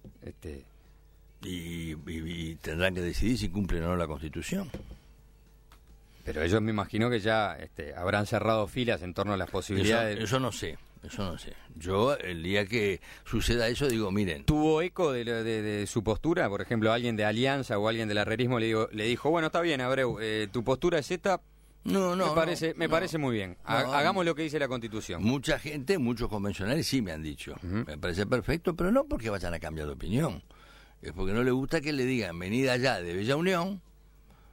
y tendrán que decidir si cumplen o no la Constitución. Pero ellos me imagino que ya habrán cerrado filas en torno a las posibilidades. Eso no sé. Yo, el día que suceda eso, digo, miren... ¿Tuvo eco de su postura? Por ejemplo, alguien de Alianza o alguien del herrerismo le dijo, bueno, está bien, Abreu, tu postura es esta... Me parece muy bien. Hagamos lo que dice la Constitución. Mucha gente, muchos convencionales sí me han dicho. Me parece perfecto, pero no porque vayan a cambiar de opinión. Es porque no les gusta que le digan, venid allá de Bella Unión...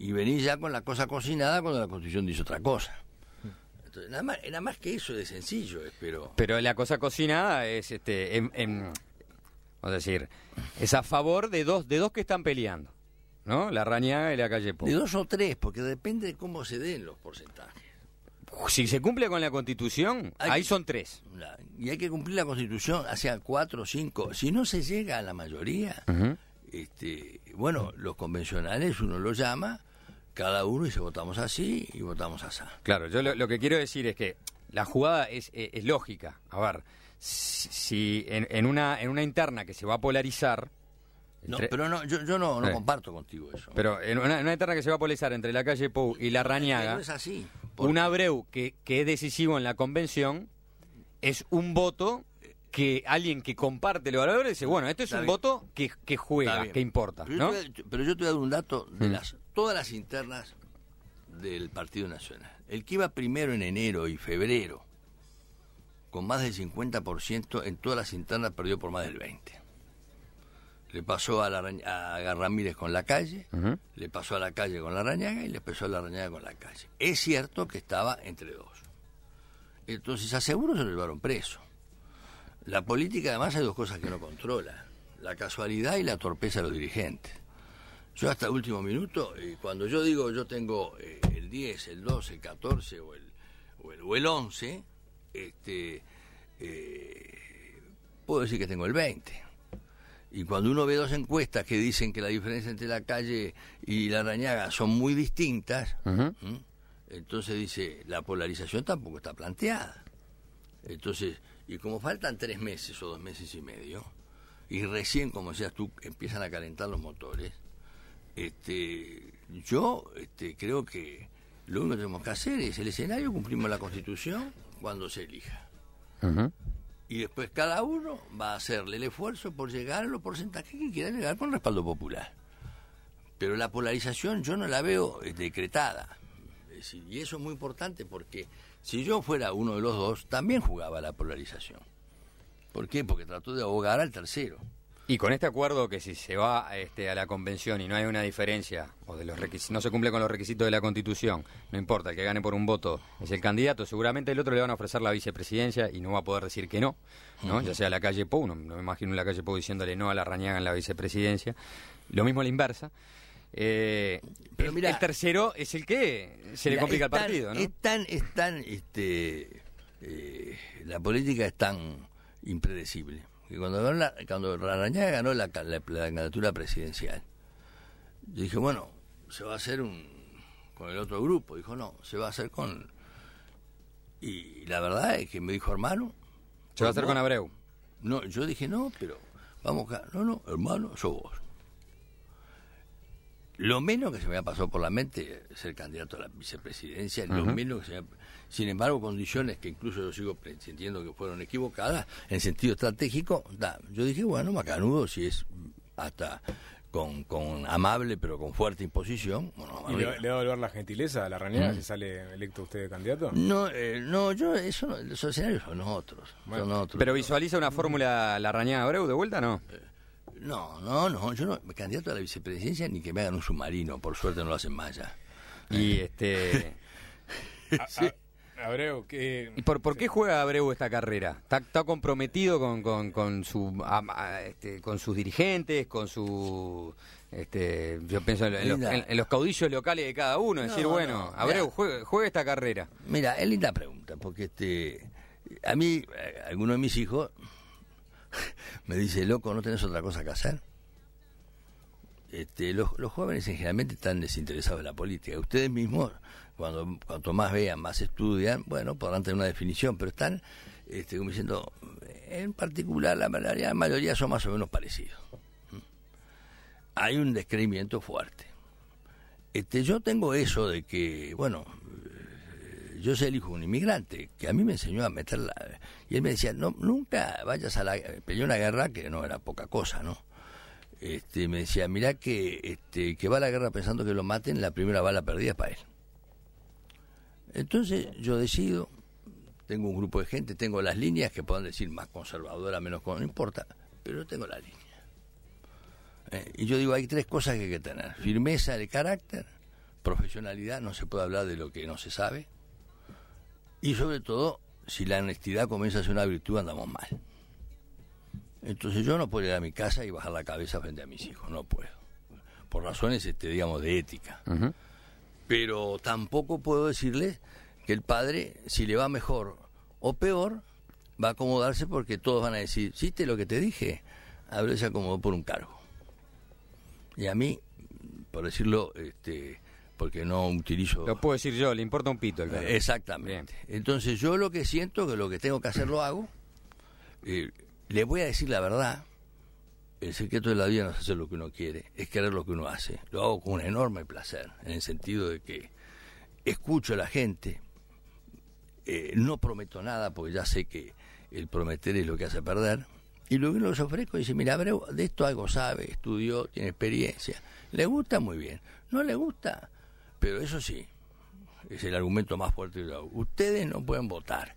y venís ya con la cosa cocinada cuando la Constitución dice otra cosa. Entonces, nada más que eso de sencillo, espero. Pero la cosa cocinada es, vamos a decir, es a favor de dos que están peleando, ¿no? Larrañaga y la calle Pou. De 2 o 3, porque depende de cómo se den los porcentajes. Si se cumple con la Constitución, ahí son 3. Y hay que cumplir la Constitución, hacia 4 o 5. Si no se llega a la mayoría, bueno, los convencionales uno los llama, cada uno dice votamos así y votamos así. Claro, yo lo que quiero decir es que la jugada es lógica. A ver, si en una interna que se va a polarizar... Pero no, yo no comparto contigo eso. Pero en una interna que se va a polarizar entre la calle Pou y Larrañaga, no es así. Un Abreu que es decisivo en la convención es un voto que alguien que comparte los valores dice, bueno, este es un voto que juega, que importa, ¿no? Pero yo te voy a dar un dato de todas las internas del Partido Nacional. El que iba primero en enero y febrero, con más del 50%, en todas las internas perdió por más del 20%. Le pasó a Ramírez con la calle, le pasó a la calle con Larrañaga y le pasó a Larrañaga con la calle. Es cierto que estaba entre dos. Entonces, a Seguro se lo llevaron preso. La política, además, hay 2 cosas que no controla: la casualidad y la torpeza de los dirigentes. Yo hasta el último minuto, cuando yo digo yo tengo el 10, el 12, el 14 o el 11, puedo decir que tengo el 20. Y cuando uno ve 2 encuestas que dicen que la diferencia entre la calle y Larrañaga son muy distintas, entonces dice, la polarización tampoco está planteada. Entonces, y como faltan 3 meses o 2 meses y medio, y recién, como decías tú, empiezan a calentar los motores, yo creo que lo único que tenemos que hacer es el escenario, cumplimos la Constitución cuando se elija. Y después cada uno va a hacerle el esfuerzo por llegar a los porcentajes que quiera llegar con respaldo popular. Pero la polarización yo no la veo decretada. Es decir, y eso es muy importante porque si yo fuera uno de los dos, también jugaba la polarización. ¿Por qué? Porque trató de ahogar al tercero. Y con este acuerdo que si se va a la convención y no hay una diferencia o de los no se cumple con los requisitos de la Constitución, no importa, el que gane por un voto es el candidato, seguramente el otro le van a ofrecer la vicepresidencia y no va a poder decir que no, ya sea la calle Pou, no me imagino la calle Pou diciéndole no a Larrañaga en la vicepresidencia, lo mismo a la inversa. Pero mira, el tercero es el que se le complica al partido, ¿no? La política es tan impredecible. Y cuando Larrañaga ganó la candidatura presidencial, yo dije, bueno, se va a hacer con el otro grupo. Dijo, no, se va a hacer con... Y la verdad es que me dijo, hermano... ¿Se va a hacer con Abreu? No, yo dije, no, pero vamos acá. No, hermano, sos vos. Lo menos que se me ha pasado por la mente es ser candidato a la vicepresidencia, lo menos que se me ha... Sin embargo, condiciones que incluso yo sigo sintiendo que fueron equivocadas, en sentido estratégico, yo dije, bueno, macanudo, si es hasta con amable pero con fuerte imposición. Bueno, ¿Y le va a devolver la gentileza a Larrañaga si sale electo usted candidato? No, yo, eso no, los escenarios son otros. Bueno, son otros. ¿Pero visualiza una fórmula Larrañaga-Abreu de vuelta, no? No, yo no, candidato a la vicepresidencia ni que me hagan un submarino, por suerte no lo hacen más ya. Y sí. Abreu, ¿qué? ¿Y por qué juega Abreu esta carrera? ¿Está comprometido con sus dirigentes, con su... yo pienso en los caudillos locales de cada uno, decir, bueno, Abreu, juega esta carrera? Mira, es linda pregunta, porque a mí, alguno de mis hijos me dice, loco, ¿no tenés otra cosa que hacer? Los jóvenes generalmente están desinteresados de la política. Ustedes mismos, cuanto más vean, más estudian, bueno, podrán tener una definición, pero están como diciendo, en particular la mayoría son más o menos parecidos. Hay un descreimiento fuerte. Yo tengo eso de que, bueno, yo soy el hijo de un inmigrante, que a mí me enseñó a meterla, y él me decía, no, nunca vayas peleé una guerra que no era poca cosa, ¿no? Me decía, mirá que va a la guerra pensando que lo maten, la primera bala perdida es para él. Entonces yo decido, tengo un grupo de gente, tengo las líneas que puedan decir más conservadora, menos no importa, pero yo tengo la línea. Y yo digo, hay 3 cosas que hay que tener: firmeza de carácter, profesionalidad, no se puede hablar de lo que no se sabe. Y sobre todo, si la honestidad comienza a ser una virtud, andamos mal. Entonces yo no puedo ir a mi casa y bajar la cabeza frente a mis hijos, no puedo. Por razones, digamos, de ética. Uh-huh. Pero tampoco puedo decirles que el padre, si le va mejor o peor, va a acomodarse porque todos van a decir, ¿hiciste lo que te dije? Abreu se acomodó por un cargo. Y a mí, por decirlo, porque no utilizo... Lo puedo decir yo, le importa un pito el cargo. Exactamente. Bien. Entonces yo lo que siento, que lo que tengo que hacer lo hago, le voy a decir la verdad. El secreto de la vida no es hacer lo que uno quiere, es querer lo que uno hace. Lo hago con un enorme placer, en el sentido de que escucho a la gente, no prometo nada porque ya sé que el prometer es lo que hace perder, y luego les ofrezco y dice, mira, Abreu, de esto algo sabe, estudió, tiene experiencia, le gusta muy bien, no le gusta, pero eso sí, es el argumento más fuerte que yo hago. Ustedes no pueden votar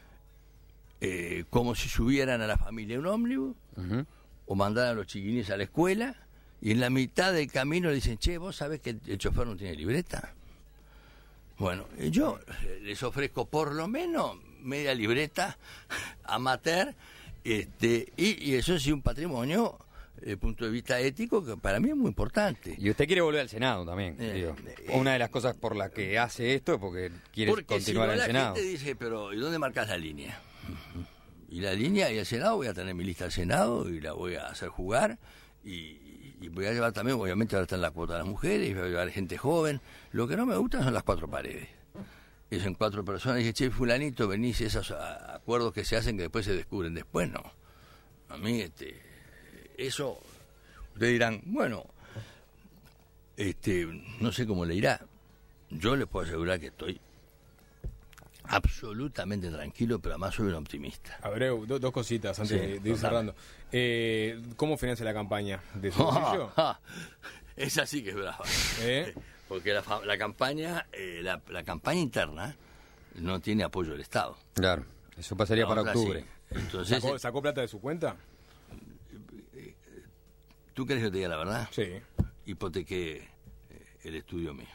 como si subieran a la familia un ómnibus, uh-huh, o mandaran a los chiquines a la escuela, y en la mitad del camino le dicen, che, ¿vos sabés que el chofer no tiene libreta? Bueno, yo les ofrezco por lo menos media libreta amateur, y eso sí un patrimonio desde el punto de vista ético que para mí es muy importante. Y usted quiere volver al Senado también, digo. Una de las cosas por las que hace esto es porque quiere continuar en el Senado. Porque si no la gente dice, pero ¿y dónde marcas la línea? Y la línea y el Senado, voy a tener mi lista al Senado y la voy a hacer jugar, y voy a llevar también, obviamente ahora está en la cuota de las mujeres, y voy a llevar gente joven. Lo que no me gusta son las 4 paredes. Es en 4 personas, y dije, che, fulanito, venís, esos acuerdos que se hacen que después se descubren, después no. A mí, eso, ustedes dirán, bueno, no sé cómo le irá. Yo les puedo asegurar que estoy absolutamente tranquilo, pero además soy un optimista. Abreu, dos cositas antes de ir cerrando. ¿Cómo financia la campaña? ¿De su bolsillo? Esa sí que es brava. Porque la campaña la campaña interna no tiene apoyo del Estado. Claro, eso pasaría para octubre. Sí. Entonces, ¿Sacó plata de su cuenta? ¿Tú querés que te diga la verdad? Sí. Hipotequé el estudio mío.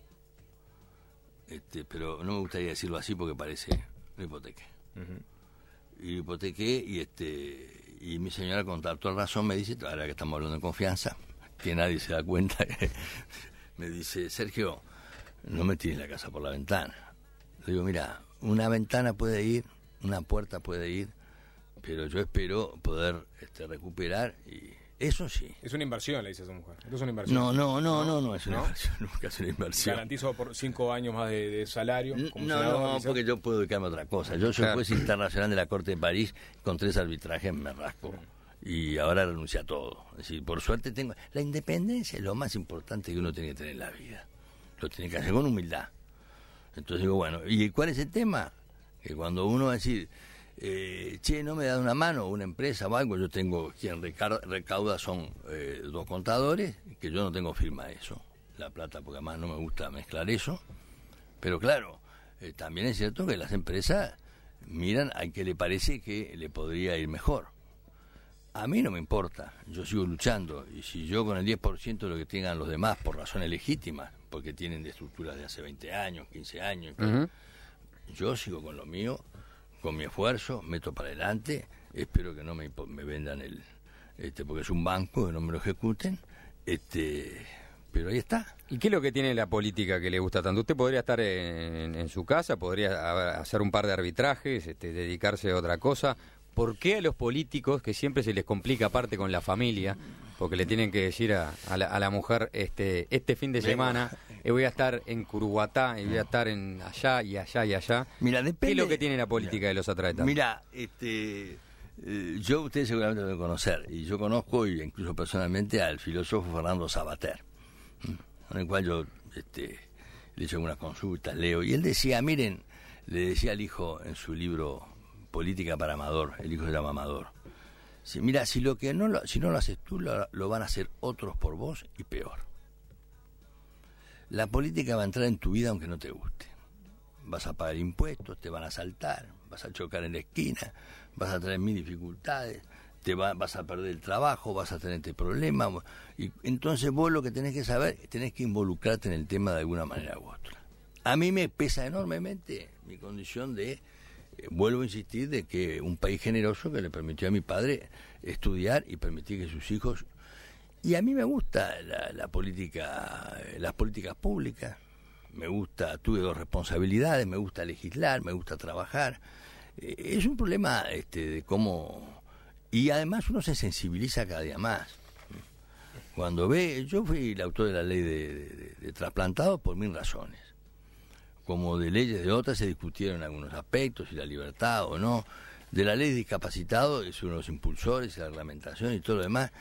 Pero no me gustaría decirlo así porque parece, lo hipotequé. Uh-huh. Y hipotequé y mi señora con toda razón me dice, ahora que estamos hablando de confianza, que nadie se da cuenta, me dice, Sergio, no me tires la casa por la ventana. Le digo, mira, una ventana puede ir, una puerta puede ir, pero yo espero poder recuperar y... Eso sí. Es una inversión, le dice a su mujer. Esto es una inversión. No es una inversión. Nunca es una inversión. Garantizo por 5 años más de salario. Como no, porque yo puedo dedicarme a otra cosa. Yo soy juez internacional de la Corte de París, con 3 arbitrajes me rasco. Y ahora renuncié a todo. Es decir, por suerte tengo... La independencia es lo más importante que uno tiene que tener en la vida. Lo tiene que hacer con humildad. Entonces digo, bueno, ¿y cuál es el tema? Que cuando uno va a decir... che, no me da una mano una empresa o algo, yo tengo quien recauda son 2 contadores, que yo no tengo firma de eso, la plata, porque además no me gusta mezclar eso, pero claro, también es cierto que las empresas miran al que le parece que le podría ir mejor. A mí no me importa, yo sigo luchando, y si yo con el 10% de lo que tengan los demás por razones legítimas, porque tienen de estructuras de hace 20 años, 15 años, uh-huh, yo sigo con lo mío, con mi esfuerzo, meto para adelante, espero que no me vendan porque es un banco, que no me lo ejecuten, pero ahí está. ¿Y qué es lo que tiene la política que le gusta tanto? Usted podría estar en su casa, podría hacer un par de arbitrajes, dedicarse a otra cosa. ¿Por qué a los políticos, que siempre se les complica aparte con la familia, porque le tienen que decir a la mujer, este fin de semana voy a estar en Curuguatá, y voy a estar en allá y allá y allá? Mira, depende. ¿Qué es lo que tiene la política que los atrae tanto? Mira, yo, ustedes seguramente lo deben conocer, y yo conozco, y incluso personalmente, al filósofo Fernando Savater, con el cual yo le he hecho algunas consultas, leo, y él decía, miren, le decía al hijo en su libro Política para Amador, el hijo se llama Amador, mira, si no lo haces tú, lo van a hacer otros por vos, y peor. La política va a entrar en tu vida aunque no te guste. Vas a pagar impuestos, te van a asaltar, vas a chocar en la esquina, vas a tener 1000 dificultades, vas a perder el trabajo, vas a tener este problema. Y entonces vos lo que tenés que saber, tenés que involucrarte en el tema de alguna manera u otra. A mí me pesa enormemente mi condición de, vuelvo a insistir, de que un país generoso que le permitió a mi padre estudiar y permitir que sus hijos... Y a mí me gusta la política, las políticas públicas, me gusta, tuve 2 responsabilidades, me gusta legislar, me gusta trabajar. Es un problema de cómo... Y además uno se sensibiliza cada día más. Cuando yo fui el autor de la ley de trasplantados por 1000 razones. Como de leyes de otras se discutieron algunos aspectos, si la libertad o no. De la ley de discapacitados es uno de los impulsores, la reglamentación y todo lo demás.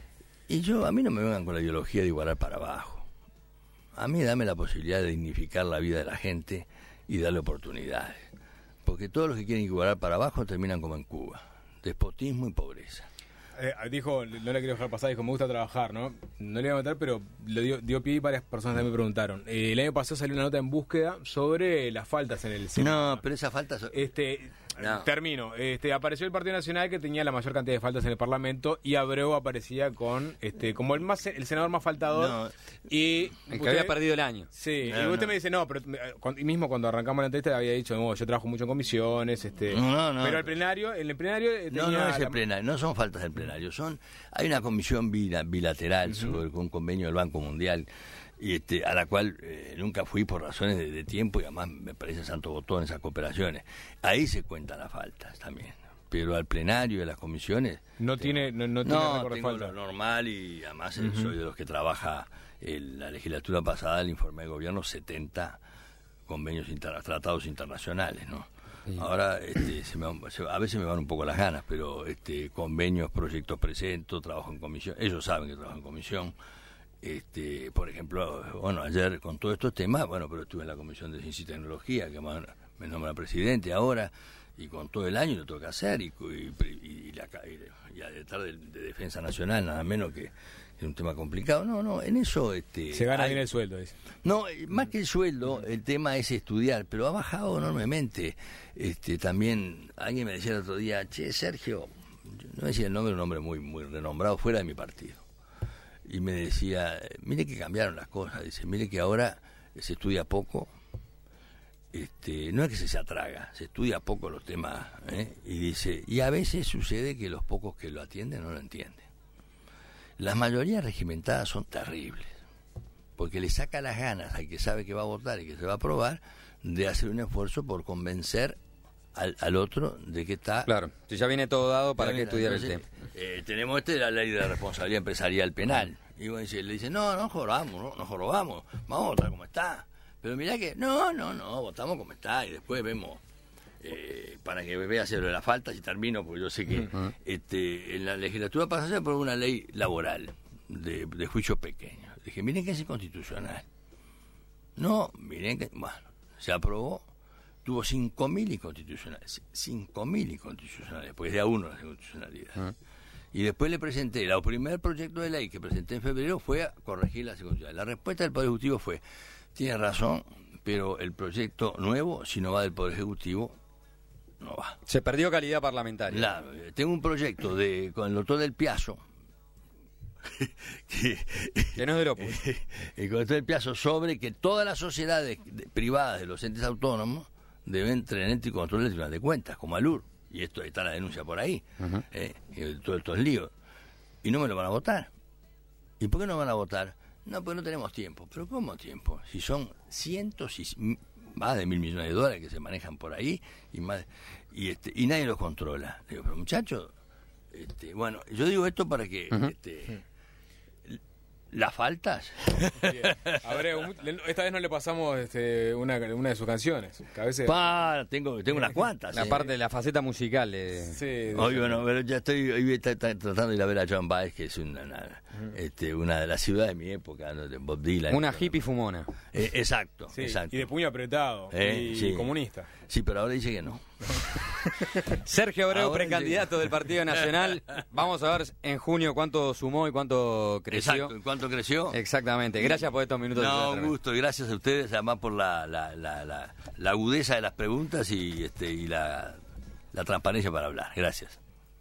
Y a mí no me vengan con la ideología de igualar para abajo. A mí dame la posibilidad de dignificar la vida de la gente y darle oportunidades. Porque todos los que quieren igualar para abajo terminan como en Cuba. Despotismo y pobreza. Dijo, no le quiero dejar pasar, dijo, me gusta trabajar, ¿no? No le iba a meter, pero le dio pie y varias personas también me preguntaron. El año pasado salió una nota en Búsqueda sobre las faltas en el Senado. No, pero esas faltas... No. Termino. Apareció el Partido Nacional que tenía la mayor cantidad de faltas en el Parlamento y Abreu aparecía con como el senador más faltador. No. Y el que había perdido el año. Sí, y usted me dice, no, pero y mismo cuando arrancamos la entrevista había dicho, no, yo trabajo mucho en comisiones, No. Pero en el plenario no es el plenario, no son faltas del plenario, hay una comisión bilateral sobre un convenio del Banco Mundial a la cual nunca fui por razones de tiempo y además me parece santo botón esas cooperaciones. Ahí se cuentan las faltas también, pero al plenario de las comisiones no tiene tengo falta. Lo normal y además soy de los que trabaja la legislatura pasada, el informe de gobierno 70 convenios tratados internacionales, ¿no? Sí. Ahora a veces me van un poco las ganas, pero convenios, proyectos presento, trabajo en comisión, ellos saben que trabajo en comisión. Por ejemplo, ayer con todos estos temas, pero estuve en la Comisión de Ciencia y Tecnología, que me nombra presidente ahora, y con todo el año lo tengo que hacer, y a detrás de Defensa Nacional, nada menos que es un tema complicado. No, en eso... se gana bien el sueldo, dice. No, más que el sueldo, el tema es estudiar, pero ha bajado enormemente. También, alguien me decía el otro día, Sergio, no decía el nombre, un hombre muy, muy renombrado fuera de mi partido. Y me decía, mire que cambiaron las cosas, dice, mire que ahora se estudia poco, no es que se atraga, se estudia poco los temas, y dice, y a veces sucede que los pocos que lo atienden no lo entienden. Las mayorías regimentadas son terribles, porque le saca las ganas al que sabe que va a votar y que se va a aprobar, de hacer un esfuerzo por convencer al otro de que está... Claro, si ya viene todo dado, ¿para qué estudiar el tema? Tenemos la ley de la responsabilidad empresarial penal. Y le dice, no jorobamos, vamos a votar como está. Pero mirá que, no, votamos como está y después vemos, para que vea hacer la falta, si termino, porque yo sé que en la legislatura pasa por una ley laboral de juicio pequeño. Dije, miren que es inconstitucional. No, miren que, se aprobó. Tuvo 5.000 inconstitucionales, 5.000 inconstitucionales, pues de a uno la inconstitucionalidad. Y después le presenté, el primer proyecto de ley que presenté en febrero fue a corregir las inconstitucionalidades. La respuesta del Poder Ejecutivo fue, tiene razón, pero el proyecto nuevo, si no va del Poder Ejecutivo, no va. Se perdió calidad parlamentaria. Claro, tengo un proyecto con el doctor Del Piazzo, que no es del Opus. El doctor Del Piazzo sobre que todas las sociedades privadas de los entes autónomos deben tener el control del Tribunal de Cuentas, como ALUR, y esto está la denuncia por ahí, y todos estos líos, y no me lo van a votar. ¿Y por qué no van a votar? No, pues no tenemos tiempo. ¿Pero cómo tiempo? Si son más de $1.000 millones que se manejan por ahí, y nadie los controla. Digo, pero muchachos, yo digo esto para que... ¿Las faltas? Abreu, esta vez no le pasamos una de sus canciones. Que a veces... tengo unas cuantas. La parte de la faceta musical. Sí, pero ya estoy tratando de ir a ver a Joan Baez, que es una de las ciudades de mi época, de Bob Dylan. Una hippie fumona. Exacto, sí, exacto. Y de puño apretado. Y comunista. Sí, pero ahora dice que no. Sergio Abreu, precandidato del Partido Nacional. Vamos a ver en junio cuánto sumó y cuánto creció. Exacto, ¿cuánto creció? Exactamente. Gracias por estos minutos. No, un gusto. Y gracias a ustedes, además, por la agudeza de las preguntas y la transparencia para hablar. Gracias.